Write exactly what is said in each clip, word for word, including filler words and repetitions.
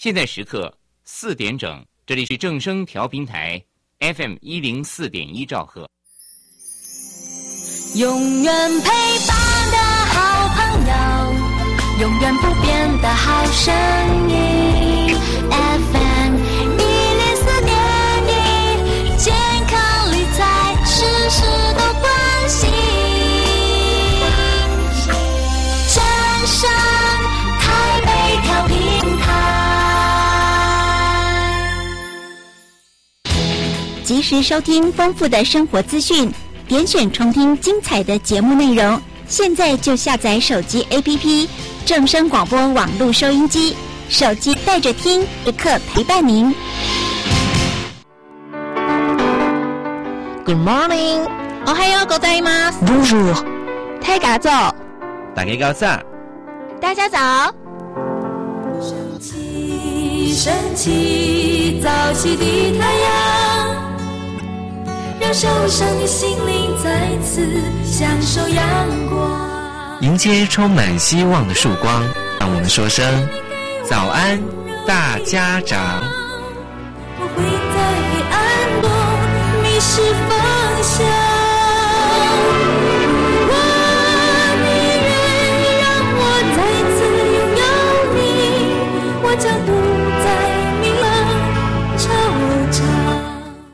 现在时刻四点整，这里是正声调频台 F M 一零四点一兆赫。 永远陪伴的好朋友，永远不变的好声音 F M 一零四点一，健康理财事事都关心。正声台北调频台， 及时收听丰富的生活资讯，点选重听精彩的节目内容。现在就下载手机 A P P 正声广播网络收音机，手机带着听，时刻陪伴您。 Good morning， おはようございます。 Bonjour， 大家早， 大家早， 大家早。 升起，升起，早起的太阳，让受伤的心灵再次享受阳光。 迎接充满希望的曙光，让我们说声早安，大家长。 我会在黑暗中迷失方向，我你愿让我再次拥有你，我将不再迷茫惆怅。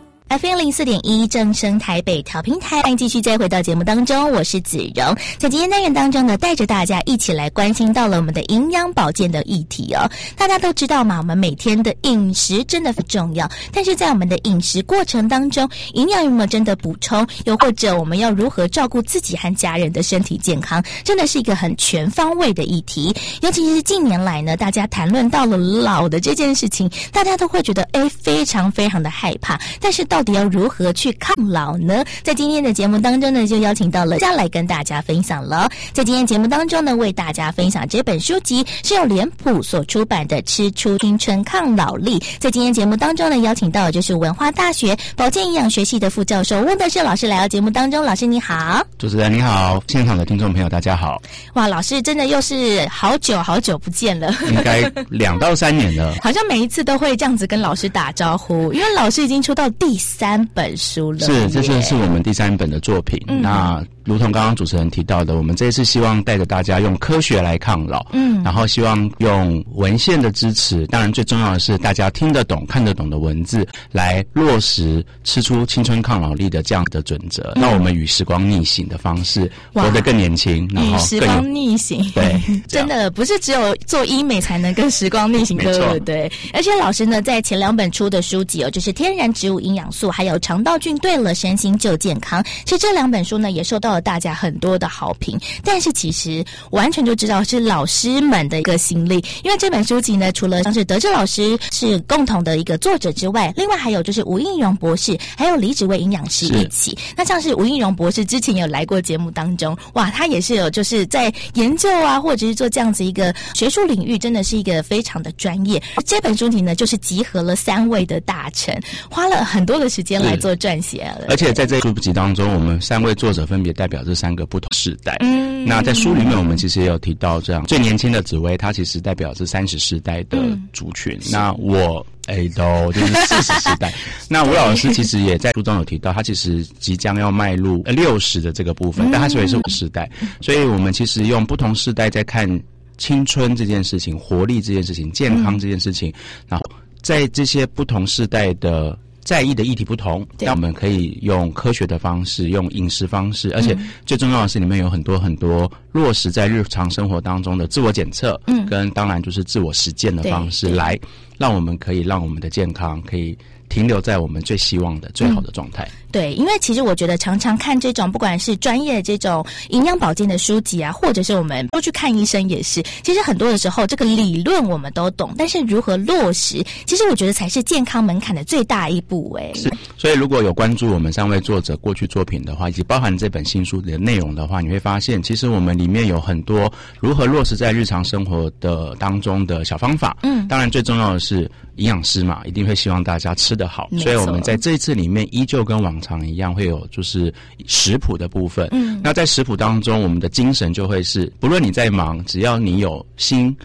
F M 零四点一正声台北调频台，欢迎继续再回到节目当中，我是子荣。在今天单元当中呢，带着大家一起来关心到了我们的营养保健的议题哦。大家都知道嘛，我们每天的饮食真的很重要，但是在我们的饮食过程当中，营养有没有真的补充，又或者我们要如何照顾自己和家人的身体健康，真的是一个很全方位的议题。尤其是近年来呢，大家谈论到了老的这件事情，大家都会觉得哎，非常非常的害怕，但是到到底要如何去抗老呢？在今天的节目当中呢，就邀请到了家来跟大家分享了。在今天节目当中呢，为大家分享这本书籍是由脸谱所出版的《吃出青春抗老力》。在今天节目当中呢，邀请到的就是文化大学保健营养学系的副教授温德士老师来到节目当中。老师你好。 主持人你好，现场的听众朋友大家好。 哇，老师真的又是好久好久不见了， 应该两到三年了。 好像每一次都会这样子跟老师打招呼，因为老师已经出到第三本书了。 是，这就是我们第三本的作品。嗯、那如同刚刚主持人提到的，我们这一次希望带着大家用科学来抗老，嗯，然后希望用文献的支持，当然最重要的是大家听得懂、看得懂的文字，来落实吃出青春抗老力的这样的准则。嗯、那我们与时光逆行的方式，活得更年轻，然后与时光逆行， 对， 真的不是只有做医美才能跟时光逆行，对不对？而且老师呢，在前两本出的书籍哦，就是天然植物营养素，还有肠道菌对了，身心就健康。其实这两本书呢，也受到了大家很多的好评。但是其实完全就知道是老师们的一个心力，因为这本书籍呢，除了像是德智老师是共同的一个作者之外，另外还有就是吴映蓉博士，还有李芷薇营养师一起。那像是吴映蓉博士之前有来过节目当中，哇，他也是有就是在研究啊，或者是做这样子一个学术领域，真的是一个非常的专业。这本书籍呢，就是集合了三位的大臣，花了很多的时间来做撰写了。 而且在这书籍当中，我们三位作者分别代表这三个不同世代。嗯，那在书里面，我们其实也有提到，这样最年轻的紫薇，她其实代表是三十世代的族群。嗯、那我。哎，都就是四十世代。那吴老师其实也在书中有提到，他其实即将要迈入六十的这个部分，嗯、但他所以是五世代，所以我们其实用不同世代在看青春这件事情、活力这件事情、健康这件事情，嗯、然后在这些不同世代的在意的议题不同，那我们可以用科学的方式，用饮食方式，而且最重要的是里面有很多很多落实在日常生活当中的自我检测，嗯，跟当然就是自我实践的方式，来让我们可以让我们的健康可以停留在我们最希望的最好的状态。嗯， 对，因为其实我觉得常常看这种不管是专业的这种营养保健的书籍啊，或者是我们都去看医生也是，其实很多的时候这个理论我们都懂，但是如何落实，其实我觉得才是健康门槛的最大一步。哎， 是，所以如果有关注我们三位作者过去作品的话，以及包含这本新书的内容的话，你会发现其实我们里面有很多如何落实在日常生活的当中的小方法。嗯，当然最重要的是营养师嘛，一定会希望大家吃得好，所以我们在这一次里面依旧跟往常一样，会有就是食谱的部分。嗯，那在食谱当中，我们的精神就会是，不论你在忙，只要你有心，嗯，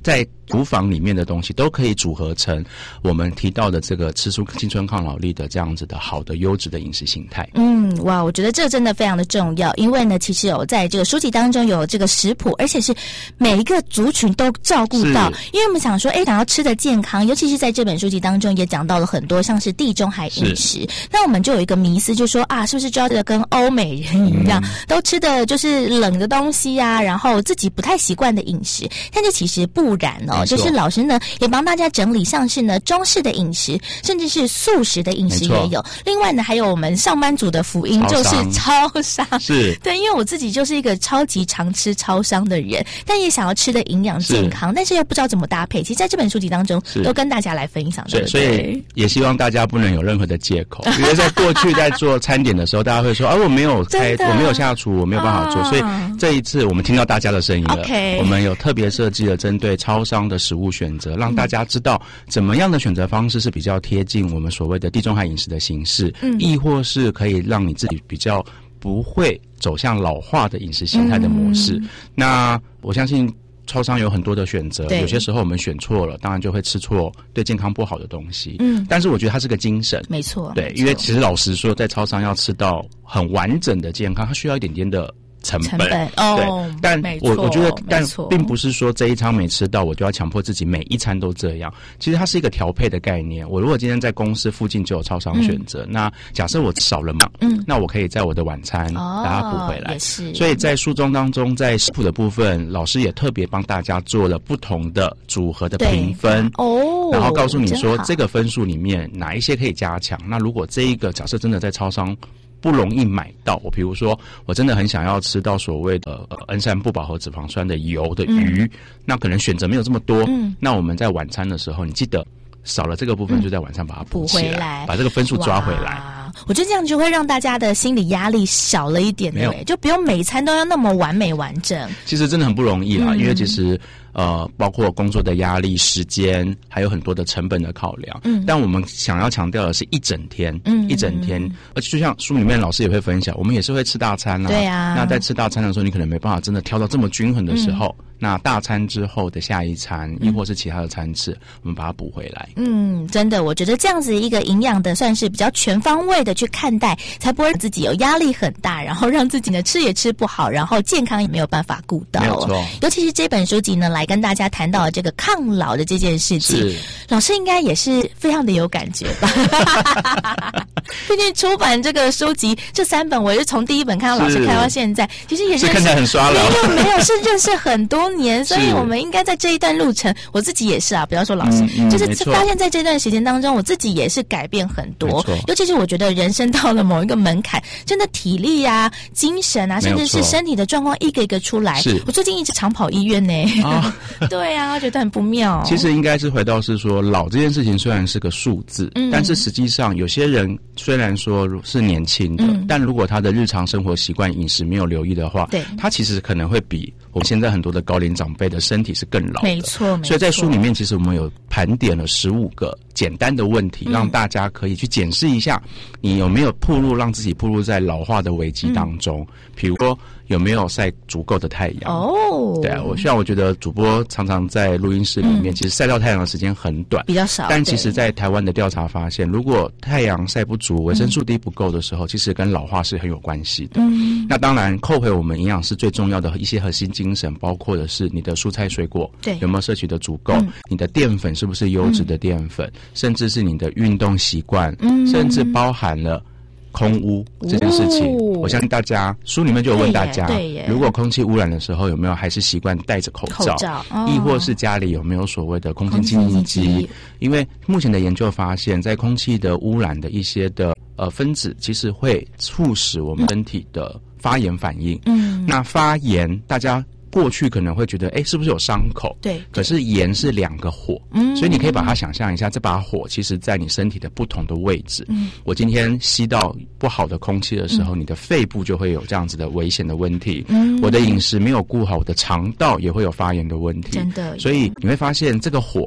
在厨房里面的东西都可以组合成我们提到的这个吃出青春抗老力的这样子的好的优质的饮食形态。 嗯，哇，我觉得这真的非常的重要，因为呢，其实有在这个书籍当中有这个食谱，而且是每一个族群都照顾到。因为我们想说，哎，想要吃的健康，尤其是在这本书籍当中也讲到了很多像是地中海饮食。那我们就有一个迷思，就说啊，是不是就要跟欧美人一样，嗯、都吃的就是冷的东西啊，然后自己不太习惯的饮食？但这其实不然哦，就是老师呢也帮大家整理，像是呢中式的饮食，甚至是素食的饮食也有。另外呢，还有我们上班族的福音就是超商， 是对，因为我自己就是一个超级常吃超商的人，但也想要吃的营养健康，但是又不知道怎么搭配。其实在这本书籍当中都跟大家来分享，对不对？ 所以也希望大家不能有任何的借口，因为在过去在做餐点的时候，大家会说啊，我没有开，我没有下厨，我没有办法做。啊、所以这一次我们听到大家的声音了， okay. 我们有特别设计了针对超商的食物选择，让大家知道怎么样的选择方式是比较贴近我们所谓的地中海饮食的形式，嗯、亦或是可以让你自己比较不会走向老化的饮食形态的模式。嗯、那我相信超商有很多的选择，有些时候我们选错了，当然就会吃错对健康不好的东西。嗯，但是我觉得它是个精神， 没错， 对，因为其实老实说，在超商要吃到很完整的健康，它需要一点点的成本， 成本哦， 对，但我我觉得，但并不是说这一餐没吃到，我就要强迫自己每一餐都这样。其实它是一个调配的概念。我如果今天在公司附近就有超商选择，嗯、那假设我少了嘛，嗯，那我可以在我的晚餐把它补回来。 也是。 所以在书中当中，在食谱的部分，老师也特别帮大家做了不同的组合的评分哦， 然后告诉你说这个分数里面哪一些可以加强。那如果这一个假设真的在超商不容易买到，我比如说我真的很想要吃到所谓的呃恩山不饱和脂肪酸的油的鱼，嗯、那可能选择没有这么多，嗯、那我们在晚餐的时候，你记得少了这个部分，就在晚上把它补起来， 回来， 把这个分数抓回来。 我觉得这样就会让大家的心理压力小了一点，对，就不用每餐都要那么完美完整。 其实真的很不容易啦，嗯、因为其实呃，包括工作的压力、时间，还有很多的成本的考量。嗯，但我们想要强调的是一整天，嗯，一整天，而且就像书里面老师也会分享，我们也是会吃大餐啊。 对啊。 那在吃大餐的时候，你可能没办法真的挑到这么均衡的时候，嗯、那大餐之后的下一餐，亦或是其他的餐次，嗯、我们把它补回来。 嗯，真的，我觉得这样子一个营养的，算是比较全方位的去看待，才不会让自己有压力很大，然后让自己呢吃也吃不好，然后健康也没有办法顾到。 没有错。 尤其是这本书籍呢，来跟大家谈到这个抗老的这件事情，老师应该也是非常的有感觉吧？毕竟出版这个书籍这三本，我也是从第一本看到老师看到现在，其实也认识， 看起来很刷老，没有没有是认识很多年，所以我们应该在这一段路程，我自己也是啊，不要说老师，嗯嗯、就是发现在这段时间当中，我自己也是改变很多，尤其是我觉得人生到了某一个门槛，真的体力啊、精神啊，甚至是身体的状况一个一个出来。我最近一直常跑医院呢，哦、对啊，觉得很不妙。 其实应该是回到是说，老这件事情虽然是个数字，嗯、但是实际上有些人虽然说是年轻的，嗯、但如果他的日常生活习惯、饮食没有留意的话，对，他其实可能会比我们现在很多的高龄长辈的身体是更老的。 没错， 所以在书里面，其实我们有盘点了十五个简单的问题，嗯、让大家可以去检视一下，你有没有暴露让自己暴露在老化的危机当中。比、嗯、如说有没有晒足够的太阳？哦，对啊，我虽然我觉得主播常常在录音室里面，嗯、其实晒到太阳的时间很短， 比较少。 但其实，在台湾的调查发现，如果太阳晒不足、维生素 D 不够的时候，嗯、其实跟老化是很有关系的。嗯，那当然，扣回我们营养师最重要的一些核心精神，包括的是你的蔬菜水果，对，有没有摄取的足够？嗯、你的淀粉是不是优质的淀粉？嗯、甚至是你的运动习惯，嗯、甚至包含了空污这件事情，哦、我相信大家书里面就有问大家，如果空气污染的时候有没有还是习惯戴着口罩，口罩哦、亦或是家里有没有所谓的空气净化机？因为目前的研究发现，在空气的污染的一些的呃分子，其实会促使我们身体的发炎反应。嗯，那发炎大家过去可能会觉得，哎，是不是有伤口？对。可是炎是两个火，嗯，所以你可以把它想象一下，这把火其实在你身体的不同的位置。嗯，我今天吸到不好的空气的时候，嗯、你的肺部就会有这样子的危险的问题。嗯，我的饮食没有顾好，我的肠道也会有发炎的问题。真的。所以你会发现，这个火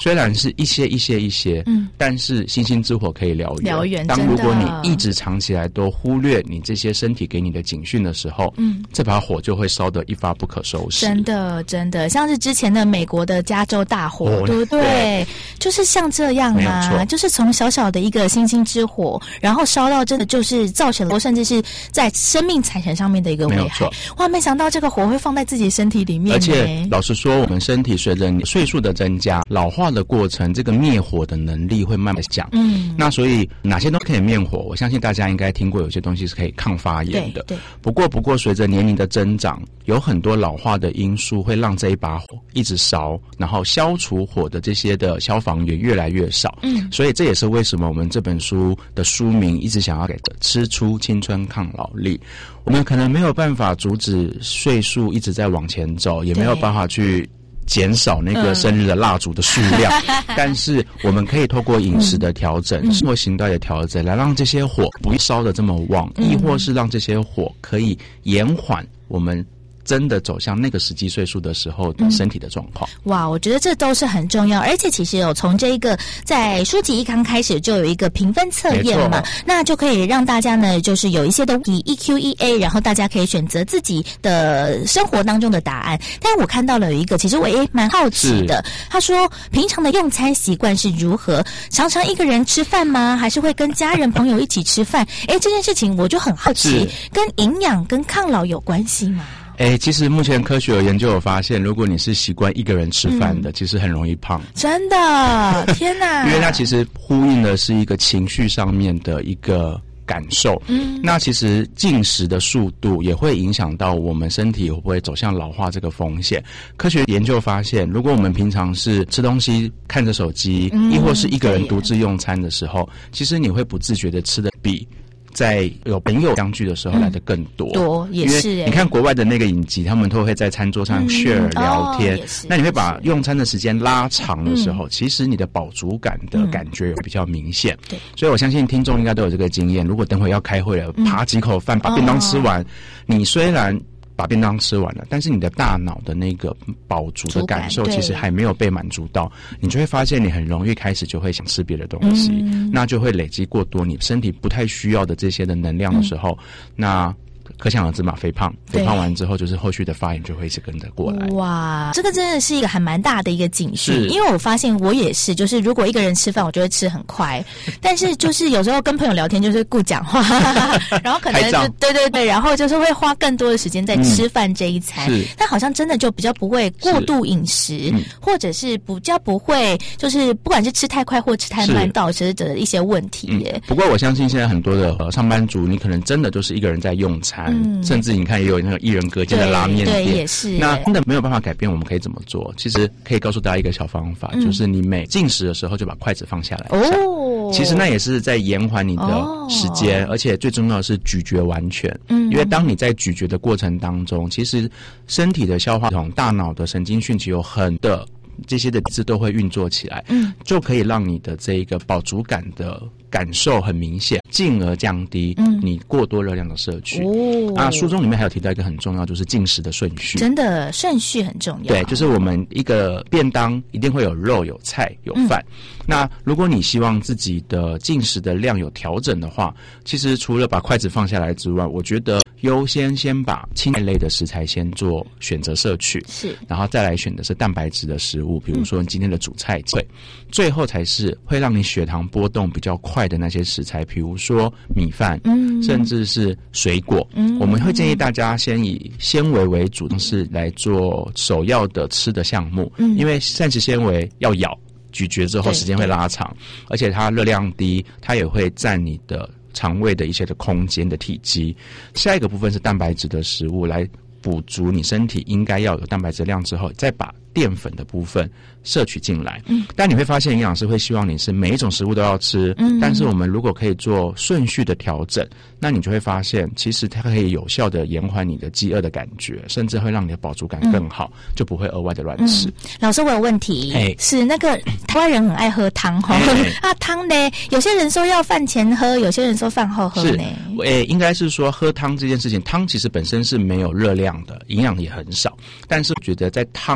虽然是一些一些一些，嗯，但是星星之火可以燎原。 燎原， 当如果你一直长期来都忽略你这些身体给你的警讯的时候，嗯，这把火就会烧得一发不可收拾。 真的，真的，像是之前的美国的加州大火，哦、对不对？对，就是像这样啊，就是从小小的一个星星之火，然后烧到真的就是造成了，甚至是在生命财产上面的一个危害。哇，没想到这个火会放在自己身体里面。 而且老实说，我们身体随着你岁数的增加，老化的过程，这个灭火的能力会慢慢降。嗯，那所以哪些都可以灭火？我相信大家应该听过，有些东西是可以抗发炎的。对，对不过不过随着年龄的增长，有很多老化的因素会让这一把火一直烧，然后消除火的这些的消防员越来越少。嗯，所以这也是为什么我们这本书的书名一直想要给的吃出青春抗老力。我们可能没有办法阻止岁数一直在往前走，也没有办法去减少那个生日的蜡烛的数量，嗯、但是我们可以透过饮食的调整、嗯、生活形态的调整，来让这些火不烧得这么旺，嗯、亦或是让这些火可以延缓我们真的走向那个实际岁数的时候的身体的状况。 嗯、哇，我觉得这都是很重要，而且其实有从这一个在书籍一刚开始就有一个评分测验嘛，那就可以让大家呢就是有一些的 E Q E A， 然后大家可以选择自己的生活当中的答案。但是我看到了有一个，其实我也蛮好奇的，他说平常的用餐习惯是如何？常常一个人吃饭吗？还是会跟家人朋友一起吃饭？诶，这件事情我就很好奇，跟营养跟抗老有关系吗？ 哎，其实目前科学有研究有发现，如果你是习惯一个人吃饭的，嗯、其实很容易胖。 真的，天哪！ 因为它其实呼应的是一个情绪上面的一个感受。嗯，那其实进食的速度也会影响到我们身体会不会走向老化这个风险。科学研究发现，如果我们平常是吃东西看着手机，嗯、亦或是一个人独自用餐的时候，其实你会不自觉的吃的比在有朋友相聚的时候来的更多， 嗯、多也是、欸。 因为你看国外的那个影集，他们都会在餐桌上 share、嗯、聊天、哦，那你会把用餐的时间拉长的时候，嗯、其实你的饱足感的感觉有比较明显。对、嗯，所以我相信听众应该都有这个经验。如果等会要开会了，扒几口饭，把便当吃完，哦、你虽然把便当吃完了，但是你的大脑的那个饱足的感受其实还没有被满足到，你就会发现你很容易开始就会想吃别的东西，嗯、那就会累积过多你身体不太需要的这些的能量的时候，嗯、那可想而知嘛，肥胖，肥胖完之后就是后续的发炎就会一直跟着过来。 哇，这个真的是一个还蛮大的一个警讯，因为我发现我也是，就是如果一个人吃饭，我就会吃很快，但是就是有时候跟朋友聊天就是顾讲话，然后可能就对对对，然后就是会花更多的时间在吃饭这一餐，嗯、但好像真的就比较不会过度饮食，嗯、或者是比较不会就是不管是吃太快或吃太慢导致的一些问题耶。 嗯、不过我相信现在很多的、呃、上班族，你可能真的就是一个人在用餐。嗯、甚至你看也有那个一人隔间的拉面店， 对，也是。 那真的没有办法改变，我们可以怎么做？其实可以告诉大家一个小方法，嗯、就是你每进食的时候就把筷子放下来。哦，其实那也是在延缓你的时间，哦、而且最重要的是咀嚼完全。嗯，因为当你在咀嚼的过程当中，其实身体的消化系统、大脑的神经讯息有很的这些的机制都会运作起来，嗯，就可以让你的这一个饱足感的感受很明显，进而降低你过多热量的摄取。哦，啊，书中里面还有提到一个很重要，就是进食的顺序。 真的，顺序很重要。 对，就是我们一个便当一定会有肉、有菜、有饭。嗯、那如果你希望自己的进食的量有调整的话，其实除了把筷子放下来之外，我觉得优先先把青菜类的食材先做选择摄取，是，然后再来选的是蛋白质的食物，比如说今天的主菜，对、嗯，最后才是会让你血糖波动比较快的那些食材，比如说米饭，嗯，甚至是水果，嗯，我们会建议大家先以纤维为主，是来做首要的吃的项目，嗯，因为膳食纤维要咬咀嚼之后时间会拉长，而且它热量低，它也会占你的肠胃的一些的空间的体积。下一个部分是蛋白质的食物，来补足你身体应该要有蛋白质量之后，再把淀粉的部分摄取进来。嗯，但你会发现营养师会希望你是每一种食物都要吃，嗯，但是我们如果可以做顺序的调整，那你就会发现其实它可以有效的延缓你的饥饿的感觉，甚至会让你的饱足感更好，嗯、就不会额外的乱吃。嗯、 老师，我有问题，是那个台湾人很爱喝汤哈，啊汤呢，有些人说要饭前喝，有些人说饭后喝呢。 诶，应该是说喝汤这件事情，汤其实本身是没有热量的，营养也很少，但是我觉得在汤的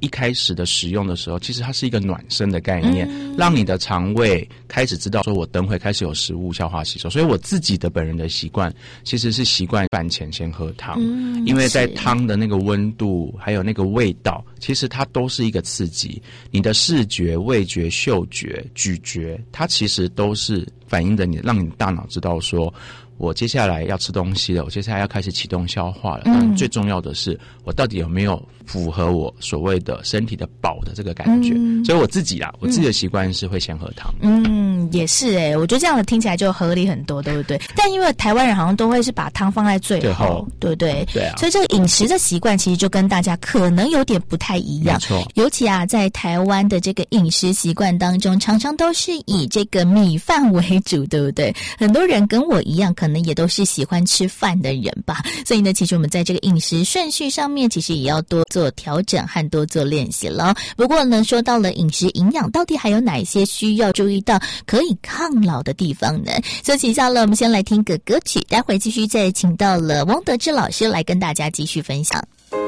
一开始的使用的时候，其实它是一个暖身的概念，嗯、让你的肠胃开始知道说我等会开始有食物消化吸收。所以我自己的本人的习惯其实是习惯饭前先喝汤，嗯、因为在汤的那个温度还有那个味道，其实它都是一个刺激，你的视觉、味觉、嗅觉、咀嚼，它其实都是反映着你，让你的大脑知道说我接下来要吃东西了，我接下来要开始启动消化了。嗯，最重要的是我到底有没有符合我所谓的身体的饱的这个感觉。嗯、所以我自己啦，我自己的习惯是会先喝汤。 嗯，也是诶、欸，我觉得这样的听起来就合理很多，对不对？但因为台湾人好像都会是把汤放在最后，最后对不对？ 对啊。 所以这个饮食的习惯其实就跟大家可能有点不太一样。 没错。 尤其啊，在台湾的这个饮食习惯当中，常常都是以这个米饭为主，对不对？很多人跟我一样，可能也都是喜欢吃饭的人吧。所以呢，其实我们在这个饮食顺序上面，其实也要多做调整和多做练习了。不过呢，说到了饮食营养，到底还有哪一些需要注意到可以抗老的地方呢？休息一下了，我们先来听个歌曲，待会继续再请到了汪德志老师来跟大家继续分享。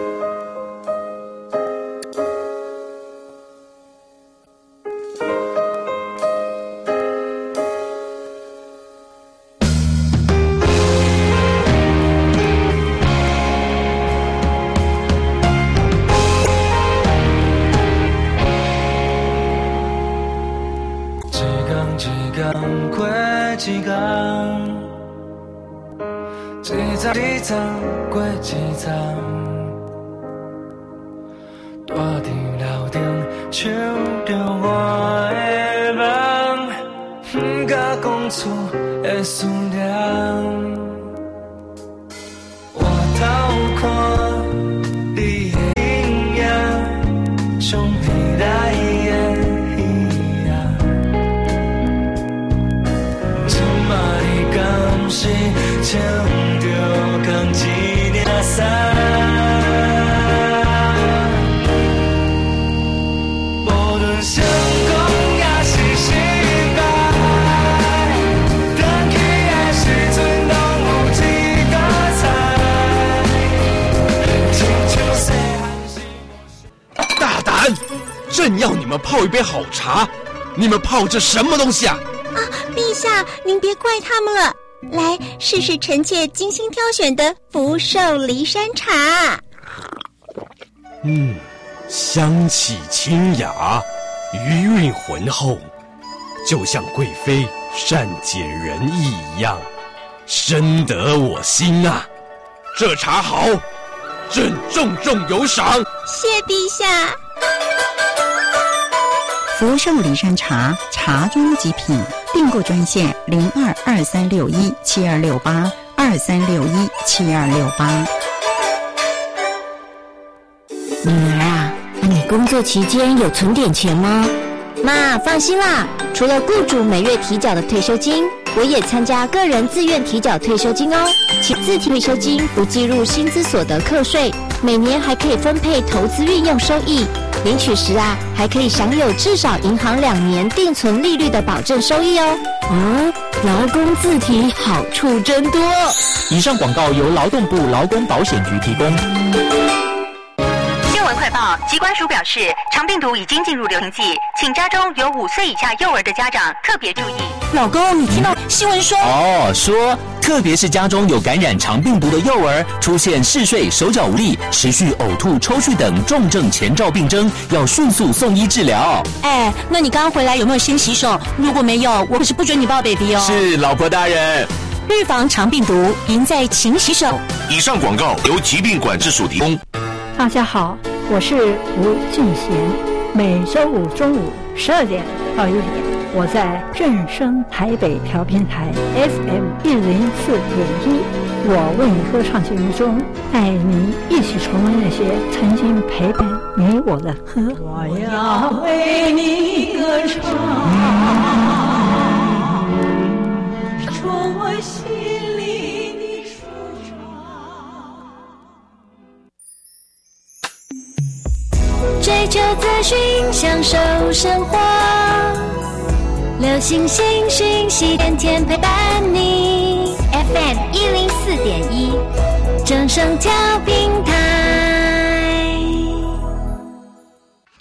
一天，一站一站过一站，大庭楼顶想着我的梦，不敢讲出的思念。我偷看你的影影，像未来的戏啊。今摆你敢是穿着同一领衫？无论成功也是失败，返去的时阵拢有一个彩。亲像细汉时。 大胆！朕要你们泡一杯好茶，你们泡这什么东西啊？ 啊，陛下，您别怪他们了。来，试试臣妾精心挑选的福寿梨山茶。 嗯，香气清雅，余韵浑厚，就像贵妃善解人意一样，深得我心啊！这茶好，朕重重有赏。 谢陛下。 福寿梨山茶，茶中极品。订购专线零二二三六一七二六八二三六一七二六八。 女儿啊，你工作期间有存点钱吗？ 妈，放心啦，除了雇主每月提缴的退休金，我也参加个人自愿提缴退休金哦。其自提退休金不计入薪资所得课税，每年还可以分配投资运用收益。领取时啊，还可以享有至少银行两年定存利率的保证收益哦。 哦，劳工自提好处真多。 以上广告由劳动部劳工保险局提供。 新闻快报，疾管署表示，肠病毒已经进入流行季，请家中有五岁以下幼儿的家长特别注意。 老公，你听到新闻说？ 哦，说特别是家中有感染肠病毒的幼儿，出现嗜睡、手脚无力、持续呕吐、抽搐等重症前兆病征，要迅速送医治疗。 哎，那你刚刚回来有没有先洗手？如果没有，我可是不准你抱 baby 哦。 是，老婆大人。 预防肠病毒，赢在勤洗手。 以上广告由疾病管制署提供。 大家好，我是吴俊贤，每周五中午十二点到一点，我在正声台北调频台 F M 一零四点一，我为你歌唱节目中，带您一起重温那些曾经陪伴你我的歌。我要为你歌唱，说我心里的舒畅。 追求资讯，享受生活，流行新讯息，天天陪伴你。F M 一零四点一，正声调频台。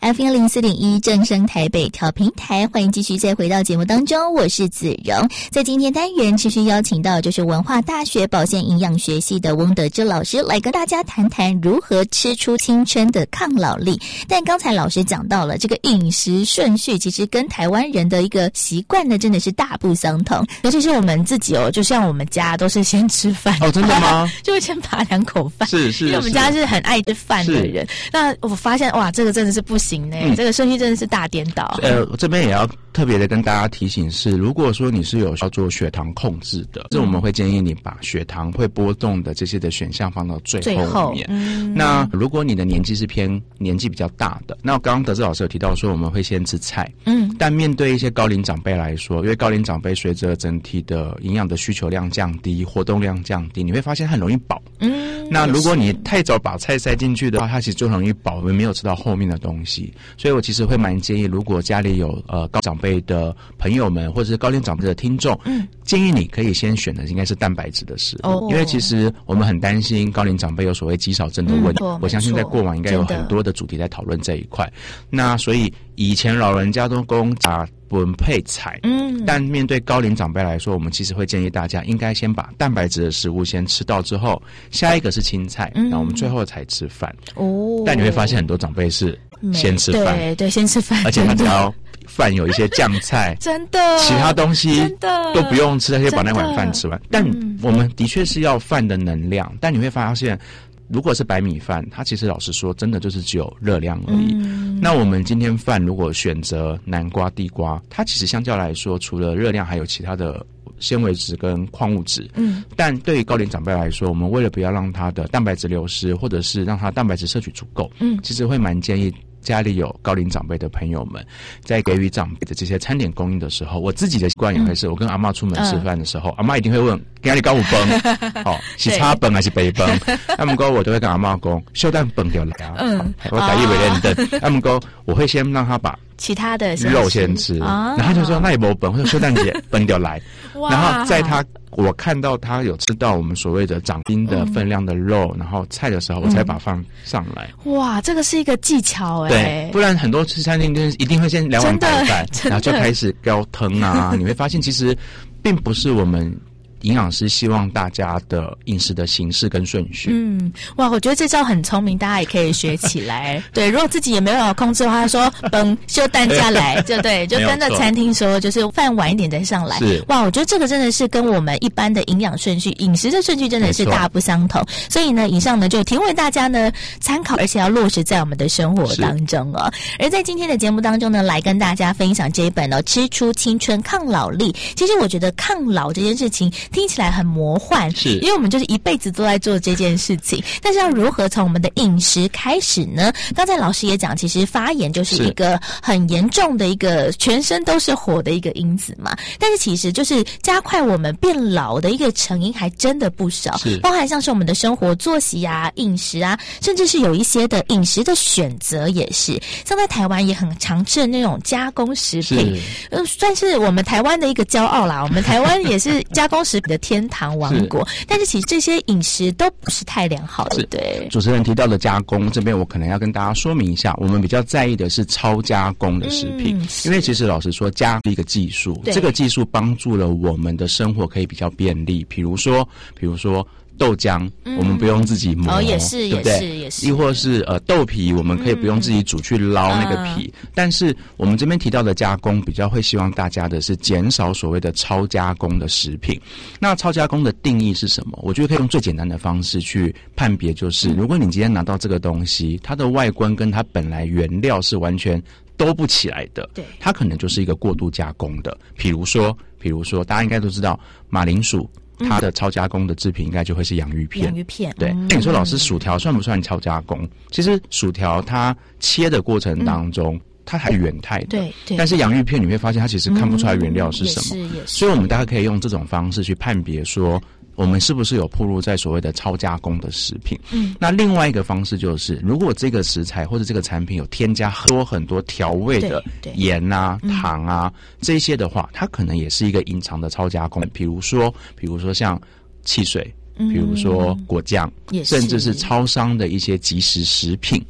F M 零四点一正声台北调频台，欢迎继续再回到节目当中，我是子荣。在今天单元持续邀请到就是文化大学保健营养学系的翁德之老师来跟大家谈谈如何吃出青春的抗老力。但刚才老师讲到了这个饮食顺序，其实跟台湾人的一个习惯呢，真的是大不相同。尤其是我们自己哦，就像我们家都是先吃饭哦，真的吗？ 就会先扒两口饭， 是是， 因为我们家是很爱吃饭的人。那我发现哇，这个真的是不行呢、嗯，这个顺序真的是大颠倒。 呃，这边也要特别的跟大家提醒是，如果说你是有要做血糖控制的，这、嗯、我们会建议你把血糖会波动的这些的选项放到最后面。嗯、那如果你的年纪是偏年纪比较大的，那刚刚德志老师有提到说我们会先吃菜，嗯，但面对一些高龄长辈来说，因为高龄长辈随着整体的营养的需求量降低，活动量降低，你会发现很容易饱。嗯，那如果你太早把菜塞进去的话，它其实就很容易饱，没有吃到后面的东西。所以我其实会蛮建议，如果家里有呃高长辈的朋友们，或者是高龄长辈的听众，嗯，建议你可以先选的应该是蛋白质的食物，哦，因为其实我们很担心高龄长辈有所谓肌少症的问题。嗯、我相信在过往应该有很多的主题在讨论这一块。那所以以前老人家都供打不配菜，嗯，但面对高龄长辈来说，我们其实会建议大家应该先把蛋白质的食物先吃到之后，下一个是青菜，嗯，然后我们最后才吃饭。哦，但你会发现很多长辈是先吃饭， 对对，先吃饭， 而且他只要饭有一些酱菜， 真的， 其他东西都不用吃，他先把那碗饭吃完。但我们的确是要饭的能量，但你会发现，如果是白米饭，它其实老实说，真的就是只有热量而已。嗯、那我们今天饭如果选择南瓜、地瓜，它其实相较来说，除了热量，还有其他的纤维质跟矿物质。嗯，但对于高龄长辈来说，我们为了不要让他的蛋白质流失，或者是让他蛋白质摄取足够，嗯，其实会蛮建议家里有高龄长辈的朋友们，在给予长辈的这些餐点供应的时候，我自己的习惯也会是，我跟阿嬷出门吃饭的时候，嗯、阿嬷一定会问：今日敢有饭？哦，是炒饭还是白饭？那么过我都会跟阿嬷讲，小蛋饭就来啊。嗯，我改一为认真。那么过我会先让他把其他的肉先吃，啊、然后他就说那也没本，或者小蛋姐本就来。然后在他我看到他有吃到我们所谓的长丁的分量的肉，嗯、然后菜的时候，我才把饭上来。 哇，这个是一个技巧哎， 对，不然很多吃餐厅就是一定会先两碗白饭，然后就开始高腾啊。你会发现其实并不是我们营养师希望大家的饮食的形式跟顺序。 嗯，哇，我觉得这招很聪明，大家也可以学起来。对，如果自己也没有办法控制的话，说崩就蛋下来，就对，就跟着餐厅说，就是饭晚一点再上来。是，哇，我觉得这个真的是跟我们一般的营养顺序、饮食的顺序真的是大不相同。所以呢，以上呢就提供给大家呢参考，而且要落实在我们的生活当中哦。而在今天的节目当中呢，来跟大家分享这一本哦，《吃出青春抗老力》。其实我觉得抗老这件事情听起来很魔幻，是因为我们就是一辈子都在做这件事情，但是要如何从我们的饮食开始呢？刚才老师也讲，其实发炎就是一个很严重的一个全身都是火的一个因子嘛，但是其实就是加快我们变老的一个成因还真的不少，包含像是我们的生活作息啊、饮食啊，甚至是有一些的饮食的选择也是，像在台湾也很常吃的那种加工食品，呃，算是我们台湾的一个骄傲啦，我们台湾也是加工食品的天堂王国，但是其实这些饮食都不是太良好的。对， 主持人提到的加工，这边我可能要跟大家说明一下，我们比较在意的是超加工的食品，嗯、因为其实老实说，加是一个技术，这个技术帮助了我们的生活可以比较便利，比如说，比如说。豆浆、嗯、我们不用自己磨， 哦，也是， 对不对？ 也是，也是。 亦或是呃豆皮，我们可以不用自己煮去捞那个皮。嗯、但是我们这边提到的加工，比较会希望大家的是减少所谓的超加工的食品。那超加工的定义是什么？我觉得可以用最简单的方式去判别，就是如果你今天拿到这个东西，它的外观跟它本来原料是完全都不起来的，对，它可能就是一个过度加工的。比如说，比如说，大家应该都知道马铃薯。它的超加工的制品应该就会是洋芋片。 洋芋片， 对。那、嗯、你说老师，薯条算不算超加工？其实薯条它切的过程当中，嗯、它还是原态的， 对对。 但是洋芋片你会发现，它其实看不出来原料是什么。 嗯、也是也是。 所以我们大概可以用这种方式去判别说，我们是不是有暴露在所谓的超加工的食品？嗯。那另外一个方式就是，如果这个食材或者这个产品有添加很多很多调味的盐啊、糖啊、嗯、这些的话，它可能也是一个隐藏的超加工。比如说，比如说像汽水，比如说果酱，嗯、甚至是超商的一些即食食品。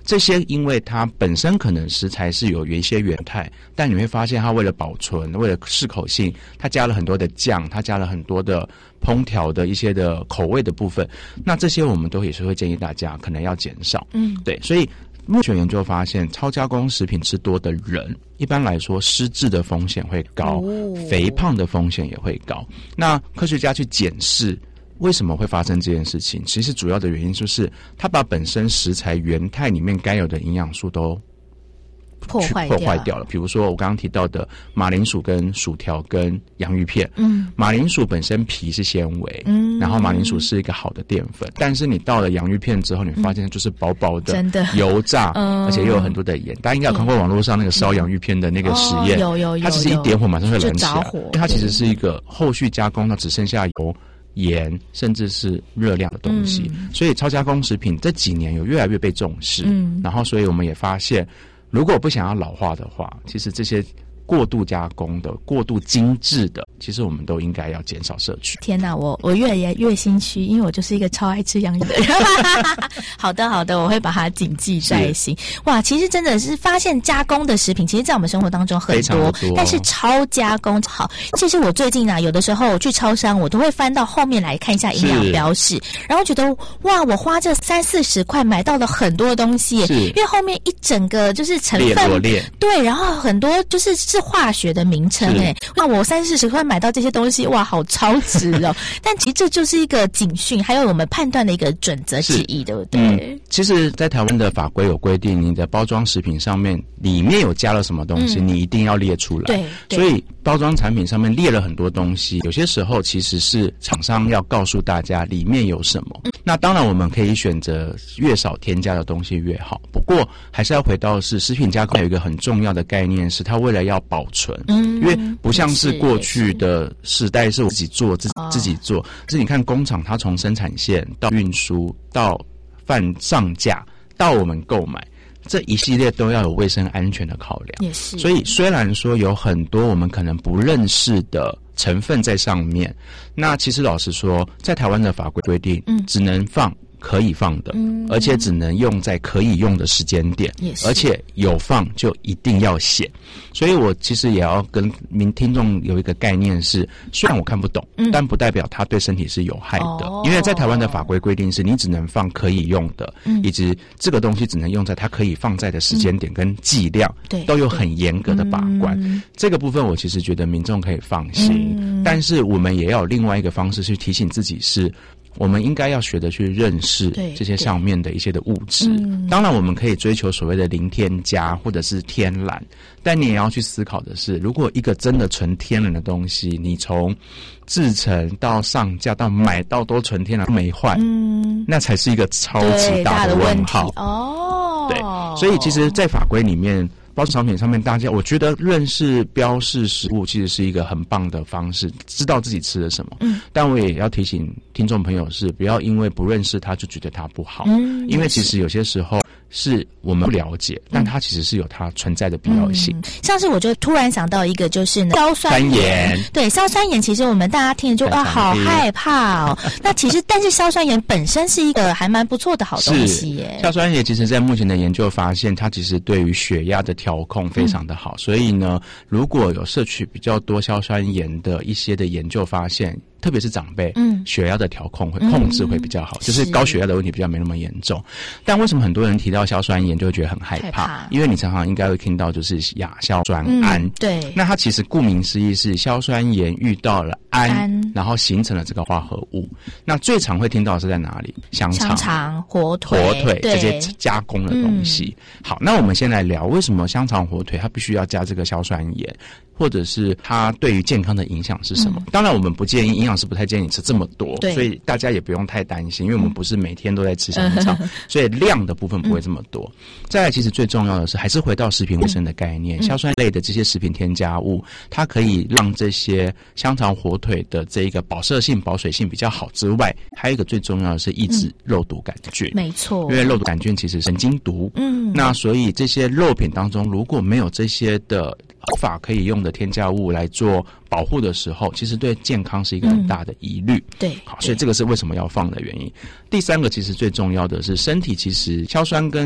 这些因为它本身可能食材是有一些原态，但你会发现它为了保存，为了适口性，它加了很多的酱，它加了很多的烹调的一些的口味的部分，那这些我们都也是会建议大家可能要减少。嗯，对，所以目前研究发现，超加工食品吃多的人，一般来说失智的风险会高，哦、肥胖的风险也会高。那科学家去检视为什么会发生这件事情，其实主要的原因就是它把本身食材原态里面该有的营养素都破坏掉破坏掉了。比如说我刚刚提到的马铃薯跟薯条跟洋芋片，嗯，马铃薯本身皮是纤维，嗯，然后马铃薯是一个好的淀粉，但是你到了洋芋片之后，你发现就是薄薄的，真的油炸，嗯，而且又有很多的盐。大家应该有看过网络上那个烧洋芋片的那个实验，嗯哦、有有有，它其实一点火马上会燃起来，因为它其实是一个后续加工，它只剩下油、盐甚至是热量的东西，嗯、所以超加工食品这几年有越来越被重视，嗯，然后所以我们也发现，如果不想要老化的话，其实这些过度加工的、过度精致的，其实我们都应该要减少摄取。 天哪，我我越来越心虚，因为我就是一个超爱吃洋芋的人。好的好的，我会把它谨记在心。哇，其实真的是发现加工的食品，其实在我们生活当中很多，多但是超加工好。其实我最近啊，有的时候我去超商，我都会翻到后面来看一下营养标示，然后觉得哇，我花这三四十块买到了很多东西，因为后面一整个就是成分，对，然后很多就是是化学的名称哎，那我三四十块买到这些东西，哇，好超值哦！但其实这就是一个警讯，还有我们判断的一个准则之一，对不对？ 嗯，其实，在台湾的法规有规定，你的包装食品上面里面有加了什么东西，嗯、你一定要列出来。对，对所以包装产品上面列了很多东西，有些时候其实是厂商要告诉大家里面有什么。嗯、那当然，我们可以选择越少添加的东西越好。不过，还是要回到是食品加工有一个很重要的概念，是它为了要保存，嗯，因为不像是过去的时代是我自己做自自己做，是你看工厂它从生产线到运输到贩上架到我们购买。这一系列都要有卫生安全的考量，也是。所以虽然说有很多我们可能不认识的成分在上面，那其实老实说，在台湾的法规规定，嗯，只能放可以放的，嗯，而且只能用在可以用的时间点，而且有放就一定要写。所以我其实也要跟民听众有一个概念是，虽然我看不懂，嗯，但不代表它对身体是有害的，哦，因为在台湾的法规规定是你只能放可以用的，嗯，以及这个东西只能用在它可以放在的时间点跟剂量，对，都有很严格的把关，嗯。这个部分我其实觉得民众可以放心，嗯，但是我们也要有另外一个方式去提醒自己是。我们应该要学的去认识这些上面的一些的物质，嗯，当然我们可以追求所谓的零添加或者是天然，但你也要去思考的是，如果一个真的纯天然的东西，你从制成到上架到买到都纯天然没坏，嗯，那才是一个超级大的问号哦。对，所以其实在法规里面包装商品上面，大家我觉得认识标示食物其实是一个很棒的方式，知道自己吃了什么。嗯，但我也要提醒听众朋友是不要因为不认识它就觉得它不好，嗯，因为其实有些时候是我们不了解，但它其实是有它存在的必要性。 嗯，像是我就突然想到一个，就是呢，硝酸盐。对，硝酸盐其实我们大家听了就啊好害怕哦。那其实但是硝酸盐本身是一个还蛮不错的好东西耶。 硝酸盐其实在目前的研究发现，它其实对于血压的调控非常的好，嗯，所以呢，如果有摄取比较多硝酸盐的一些的研究发现，特别是长辈，嗯，血压的调控会控制会比较好，嗯，就是高血压的问题比较没那么严重。但为什么很多人提到硝酸盐就会觉得很害怕？害怕因为你常常应该会听到就是亚硝酸胺，嗯，对，那它其实顾名思义是硝酸盐遇到了胺，胺然后形成了这个化合物。那最常会听到的是在哪里？香肠、 香肠、火腿、 火腿这些加工的东西，嗯。好，那我们先来聊为什么香肠、火腿它必须要加这个硝酸盐。或者是它对于健康的影响是什么？嗯，当然，我们不建议，营养师不太建议你吃这么多，所以大家也不用太担心，因为我们不是每天都在吃香肠，嗯，所以量的部分不会这么多。嗯，再来，其实最重要的是，还是回到食品卫生的概念，嗯，硝酸类的这些食品添加物，它可以让这些香肠、火腿的这一个保色性、保水性比较好之外，还有一个最重要的是抑制肉毒杆菌。 没错， 因为肉毒杆菌其实神经毒，嗯，那所以这些肉品当中如果没有这些的合法可以用的添加物来做保护的时候，其实对健康是一个很大的疑虑。嗯，对，好，所以这个是为什么要放的原因。第三个，其实最重要的是，身体其实硝酸跟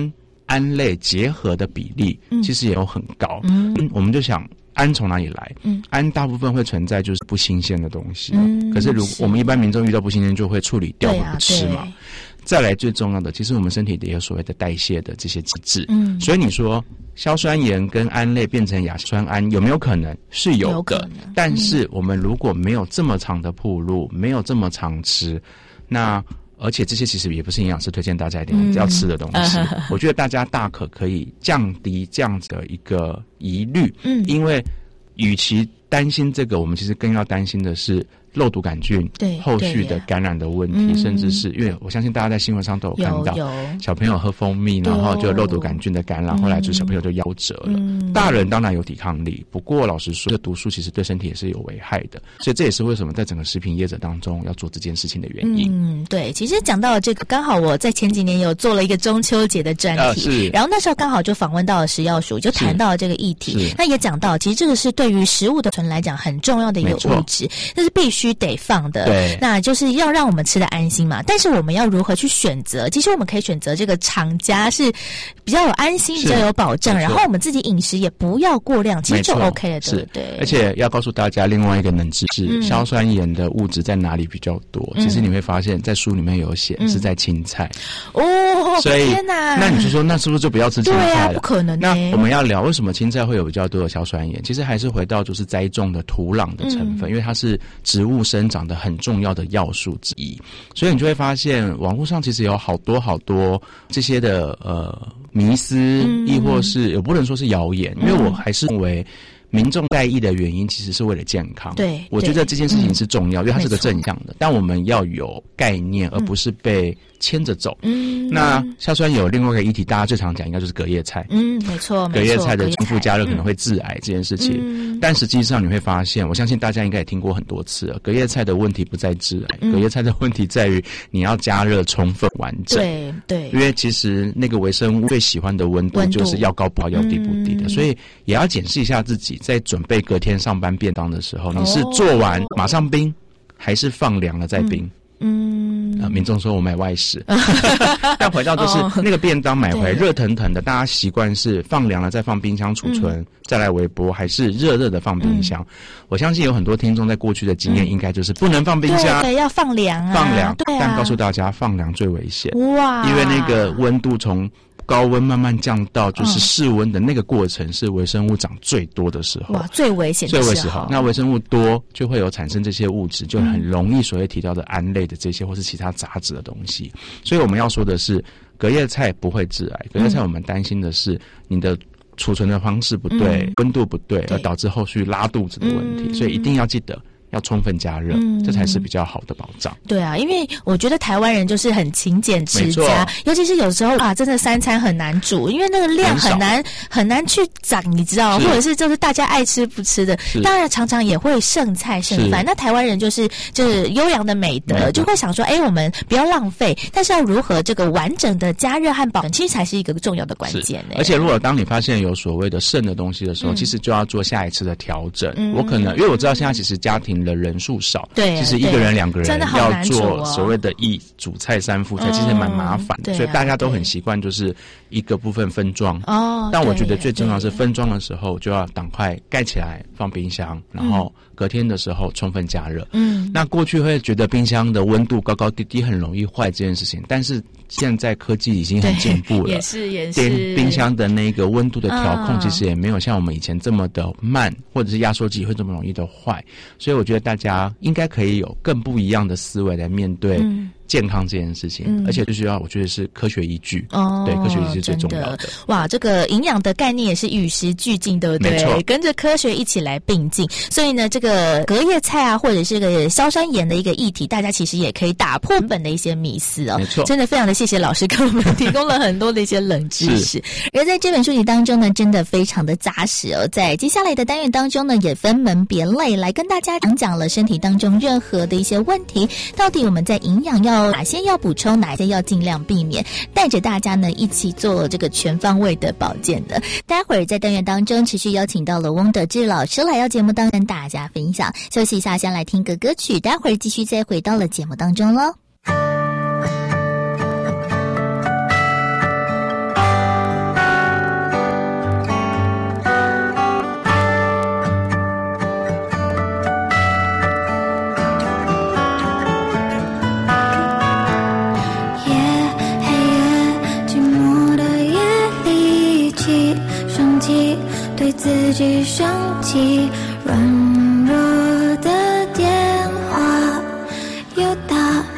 胺类结合的比例其实也有很高。嗯，我们就想胺从哪里来？嗯，胺大部分会存在就是不新鲜的东西。嗯，可是如我们一般民众遇到不新鲜就会处理掉，会不吃嘛。再来最重要的，其实我们身体也有所谓的代谢的这些机制。嗯，所以你说硝酸盐跟胺类变成亚硝胺有没有可能？是有的，有可能。但是我们如果没有这么长的暴露，没有这么常吃，那而且这些其实也不是营养师推荐大家一定要吃的东西。嗯、我觉得大家大可可以降低这样子的一个疑虑。嗯，因为与其担心这个，我们其实更要担心的是肉毒杆菌后续的感染的问题，甚至是因为我相信大家在新闻上都有看到，小朋友喝蜂蜜，然后就有肉毒杆菌的感染，后来就小朋友就夭折了。嗯、大人当然有抵抗力，不过老实说，这毒素其实对身体也是有危害的，所以这也是为什么在整个食品业者当中要做这件事情的原因。 嗯，对，其实讲到这个，刚好我在前几年有做了一个中秋节的专题，呃、然后那时候刚好就访问到了食药署，就谈到了这个议题，那也讲到，其实这个是对于食物的存来讲很重要的一个物质，这是必须得放的。对，那就是要让我们吃得安心嘛。但是我们要如何去选择？其实我们可以选择这个厂家是比较有安心、比较有保障，然后我们自己饮食也不要过量，其实就 OK 了，对不对？ 而且要告诉大家另外一个冷知识，嗯、硝酸盐的物质在哪里比较多？嗯、其实你会发现在书里面有写，嗯、是在青菜。哦， 所以天哪！ 那你就说，那是不是就不要吃青菜了？ 对啊，不可能。 那我们要聊为什么青菜会有比较多的硝酸盐？其实还是回到就是栽种的土壤的成分，嗯、因为它是植物生长的很重要的要素之一，所以你就会发现网络上其实有好多好多这些的呃迷思，嗯、亦或是也不能说是谣言，嗯、因为我还是认为民众在意的原因其实是为了健康。对，我觉得这件事情是重要，嗯、因为它是个正向的，但我们要有概念，而不是被牵着走。嗯，那硝酸有另外一个议题，大家最常讲应该就是隔夜菜。 嗯，没错， 隔夜菜的重复加热可能会致癌这件事情，嗯、但实际上你会发现，我相信大家应该也听过很多次了，隔夜菜的问题不在致癌，嗯、隔夜菜的问题在于你要加热充分完整。对对，因为其实那个微生物最喜欢的温度就是要高不高，要低不低的，嗯、所以也要检视一下自己在准备隔天上班便当的时候，你是做完马上冰，还是放凉了再冰？嗯，啊，民众说我买外食，但回到就是那个便当买回来热腾腾的，大家习惯是放凉了再放冰箱储存，嗯、再来微波，还是热热的放冰箱？嗯、我相信有很多听众在过去的经验应该就是不能放冰箱， 对，要放凉啊， 放凉。 对啊， 但告诉大家放凉最危险，哇，因为那个温度从高温慢慢降到就是室温的那个过程，是微生物长最多的时候。哇， 最危险的时候。 最危险的。那微生物多，就会有产生这些物质，就很容易所谓提到的胺类的这些，或是其他杂质的东西。所以我们要说的是，隔夜菜不会致癌。隔夜菜我们担心的是你的储存的方式不对，嗯、温度不对，而导致后续拉肚子的问题。嗯、所以一定要记得。要充分加热，嗯、这才是比较好的保障。 对啊，因为我觉得台湾人就是很勤俭持家，尤其是有时候啊，真的三餐很难煮，因为那个量很难很难去长，你知道，或者是就是大家爱吃不吃的，当然常常也会剩菜剩饭。那台湾人就是就是优良的美德，美就会想说，哎，我们不要浪费，但是要如何这个完整的加热和保存，其实才是一个重要的关键。 而且，如果当你发现有所谓的剩的东西的时候，嗯、其实就要做下一次的调整。嗯、我可能因为我知道现在其实家庭的人数少，对，其实一个人两个人要做所谓的一主菜三副菜，其实蛮麻烦的，所以大家都很习惯就是一个部分分装。哦，但我觉得最重要是分装的时候就要赶快盖起来放冰箱，然后隔天的时候充分加热。嗯，那过去会觉得冰箱的温度高高低低很容易坏这件事情，但是现在科技已经很进步了， 也是也是冰箱的那个温度的调控其实也没有像我们以前这么的慢，或者是压缩机会这么容易的坏，所以我觉得大家应该可以有更不一样的思维来面对健康这件事情，嗯、而且最需要我觉得是科学依据。哦，对，科学依据是最重要的。 哇，这个营养的概念也是与时俱进，对不对？没错，跟着科学一起来并进。所以呢，这个隔夜菜啊，或者是个硝酸盐的一个议题，大家其实也可以打破原本的一些迷思哦。没错，真的非常的谢谢老师给我们提供了很多的一些冷知识。而在这本书籍当中呢，真的非常的扎实哦。在接下来的单元当中呢，也分门别类来跟大家讲讲了身体当中任何的一些问题，到底我们在营养要哪些要补充，哪些要尽量避免，带着大家呢一起做这个全方位的保健的。待会儿在单元当中持续邀请到了翁德志老师来到节目当中跟大家分享。休息一下，先来听个歌曲，待会儿继续再回到了节目当中咯。 起，软弱的电话又打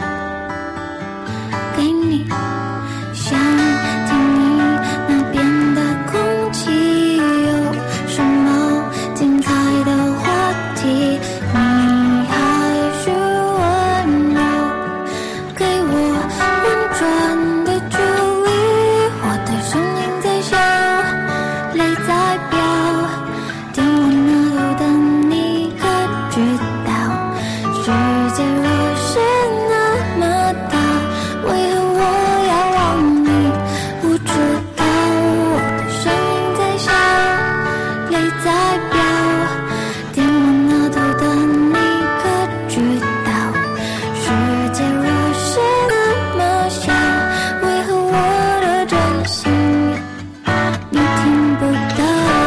给你，想听你那边的空气有什么精彩的话题，你还是温柔给我婉转的距离，我的声音在笑，泪在飙，听我那头的你可知道，世界若是那么大，为何我要忘你？不知道，我的声音在笑，泪在飙，听我那头的你可知道，世界若是那么小，为何我的真心你听不到？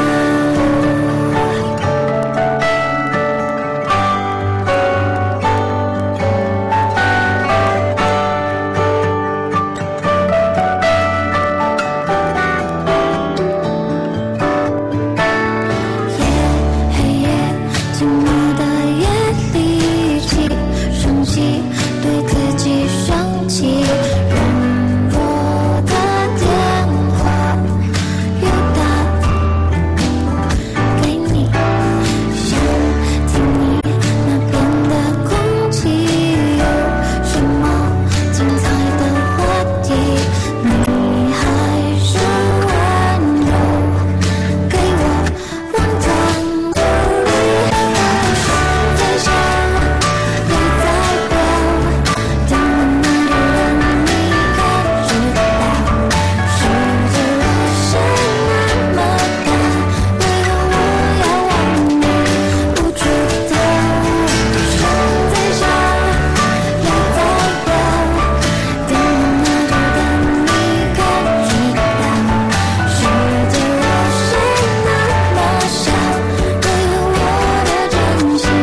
黑夜寂寞的夜里，起生气，对自己生气，软弱的电话又打给你，想听你那边的空气有什么精彩的话题，你还是温柔给我婉转的距离，我的心在笑，泪在飙，听我那头的你可知道，世界若是那么大，为何我要忘你？不知道，我的心在笑，泪在飙，听我那头的你可知道，世界若是那么小，为何我的真心？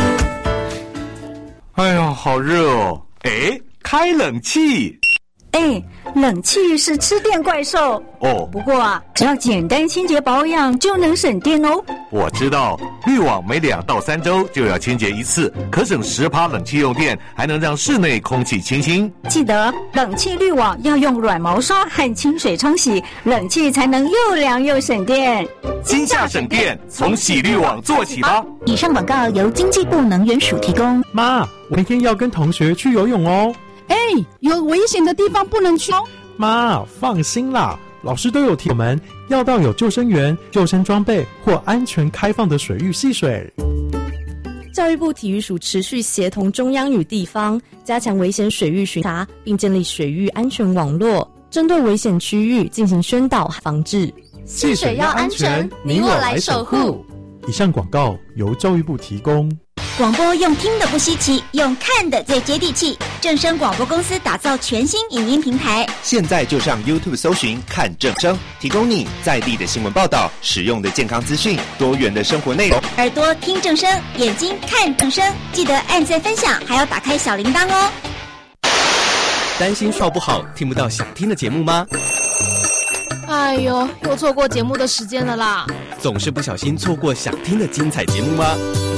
哎呀，好热哦！哎，开冷气哎，冷气是吃电怪兽。 哦。 不过啊，只要简单清洁保养就能省电哦。 我知道，滤网每两到三周就要清洁一次，可省十趴冷气用电，还能让室内空气清新。 记得冷气滤网要用软毛刷和清水冲洗，冷气才能又凉又省电。 今夏省电，从洗滤网做起吧。 以上广告由经济部能源署提供。 妈，我明天要跟同学去游泳哦。 哎，有危险的地方不能去哦。 妈，放心啦，老师都有提我们要到有救生员、救生装备或安全开放的水域戏水。 教育部体育署持续协同中央与地方，加强危险水域巡查，并建立水域安全网络，针对危险区域进行宣导防治。 戏水要安全，你我来守护。 以上广告由教育部提供。 广播用听的不稀奇，用看的最接地气。正声广播公司打造全新影音平台， 现在就上 YouTube 搜寻看正声，提供你在地的新闻报道、实用的健康资讯、多元的生活内容。 耳朵听正声，眼睛看正声，记得按赞分享，还要打开小铃铛哦。 担心睡不好，听不到想听的节目吗？ 哎呦，又错过节目的时间了啦！ 总是不小心错过想听的精彩节目吗？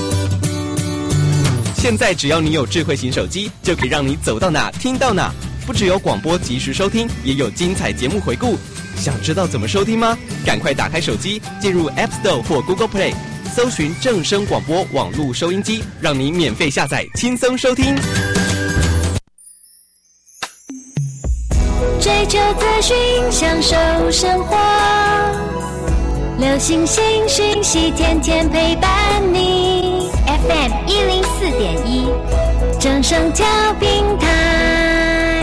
现在只要你有智慧型手机，就可以让你走到哪听到哪。不只有广播及时收听，也有精彩节目回顾。想知道怎么收听吗？赶快打开手机，进入 App Store 或 Google Play， 搜寻正声广播网络收音机，让你免费下载，轻松收听。 追求资讯，享受生活，流星星讯息，天天陪伴你。F M 一零四点一，正声调频台。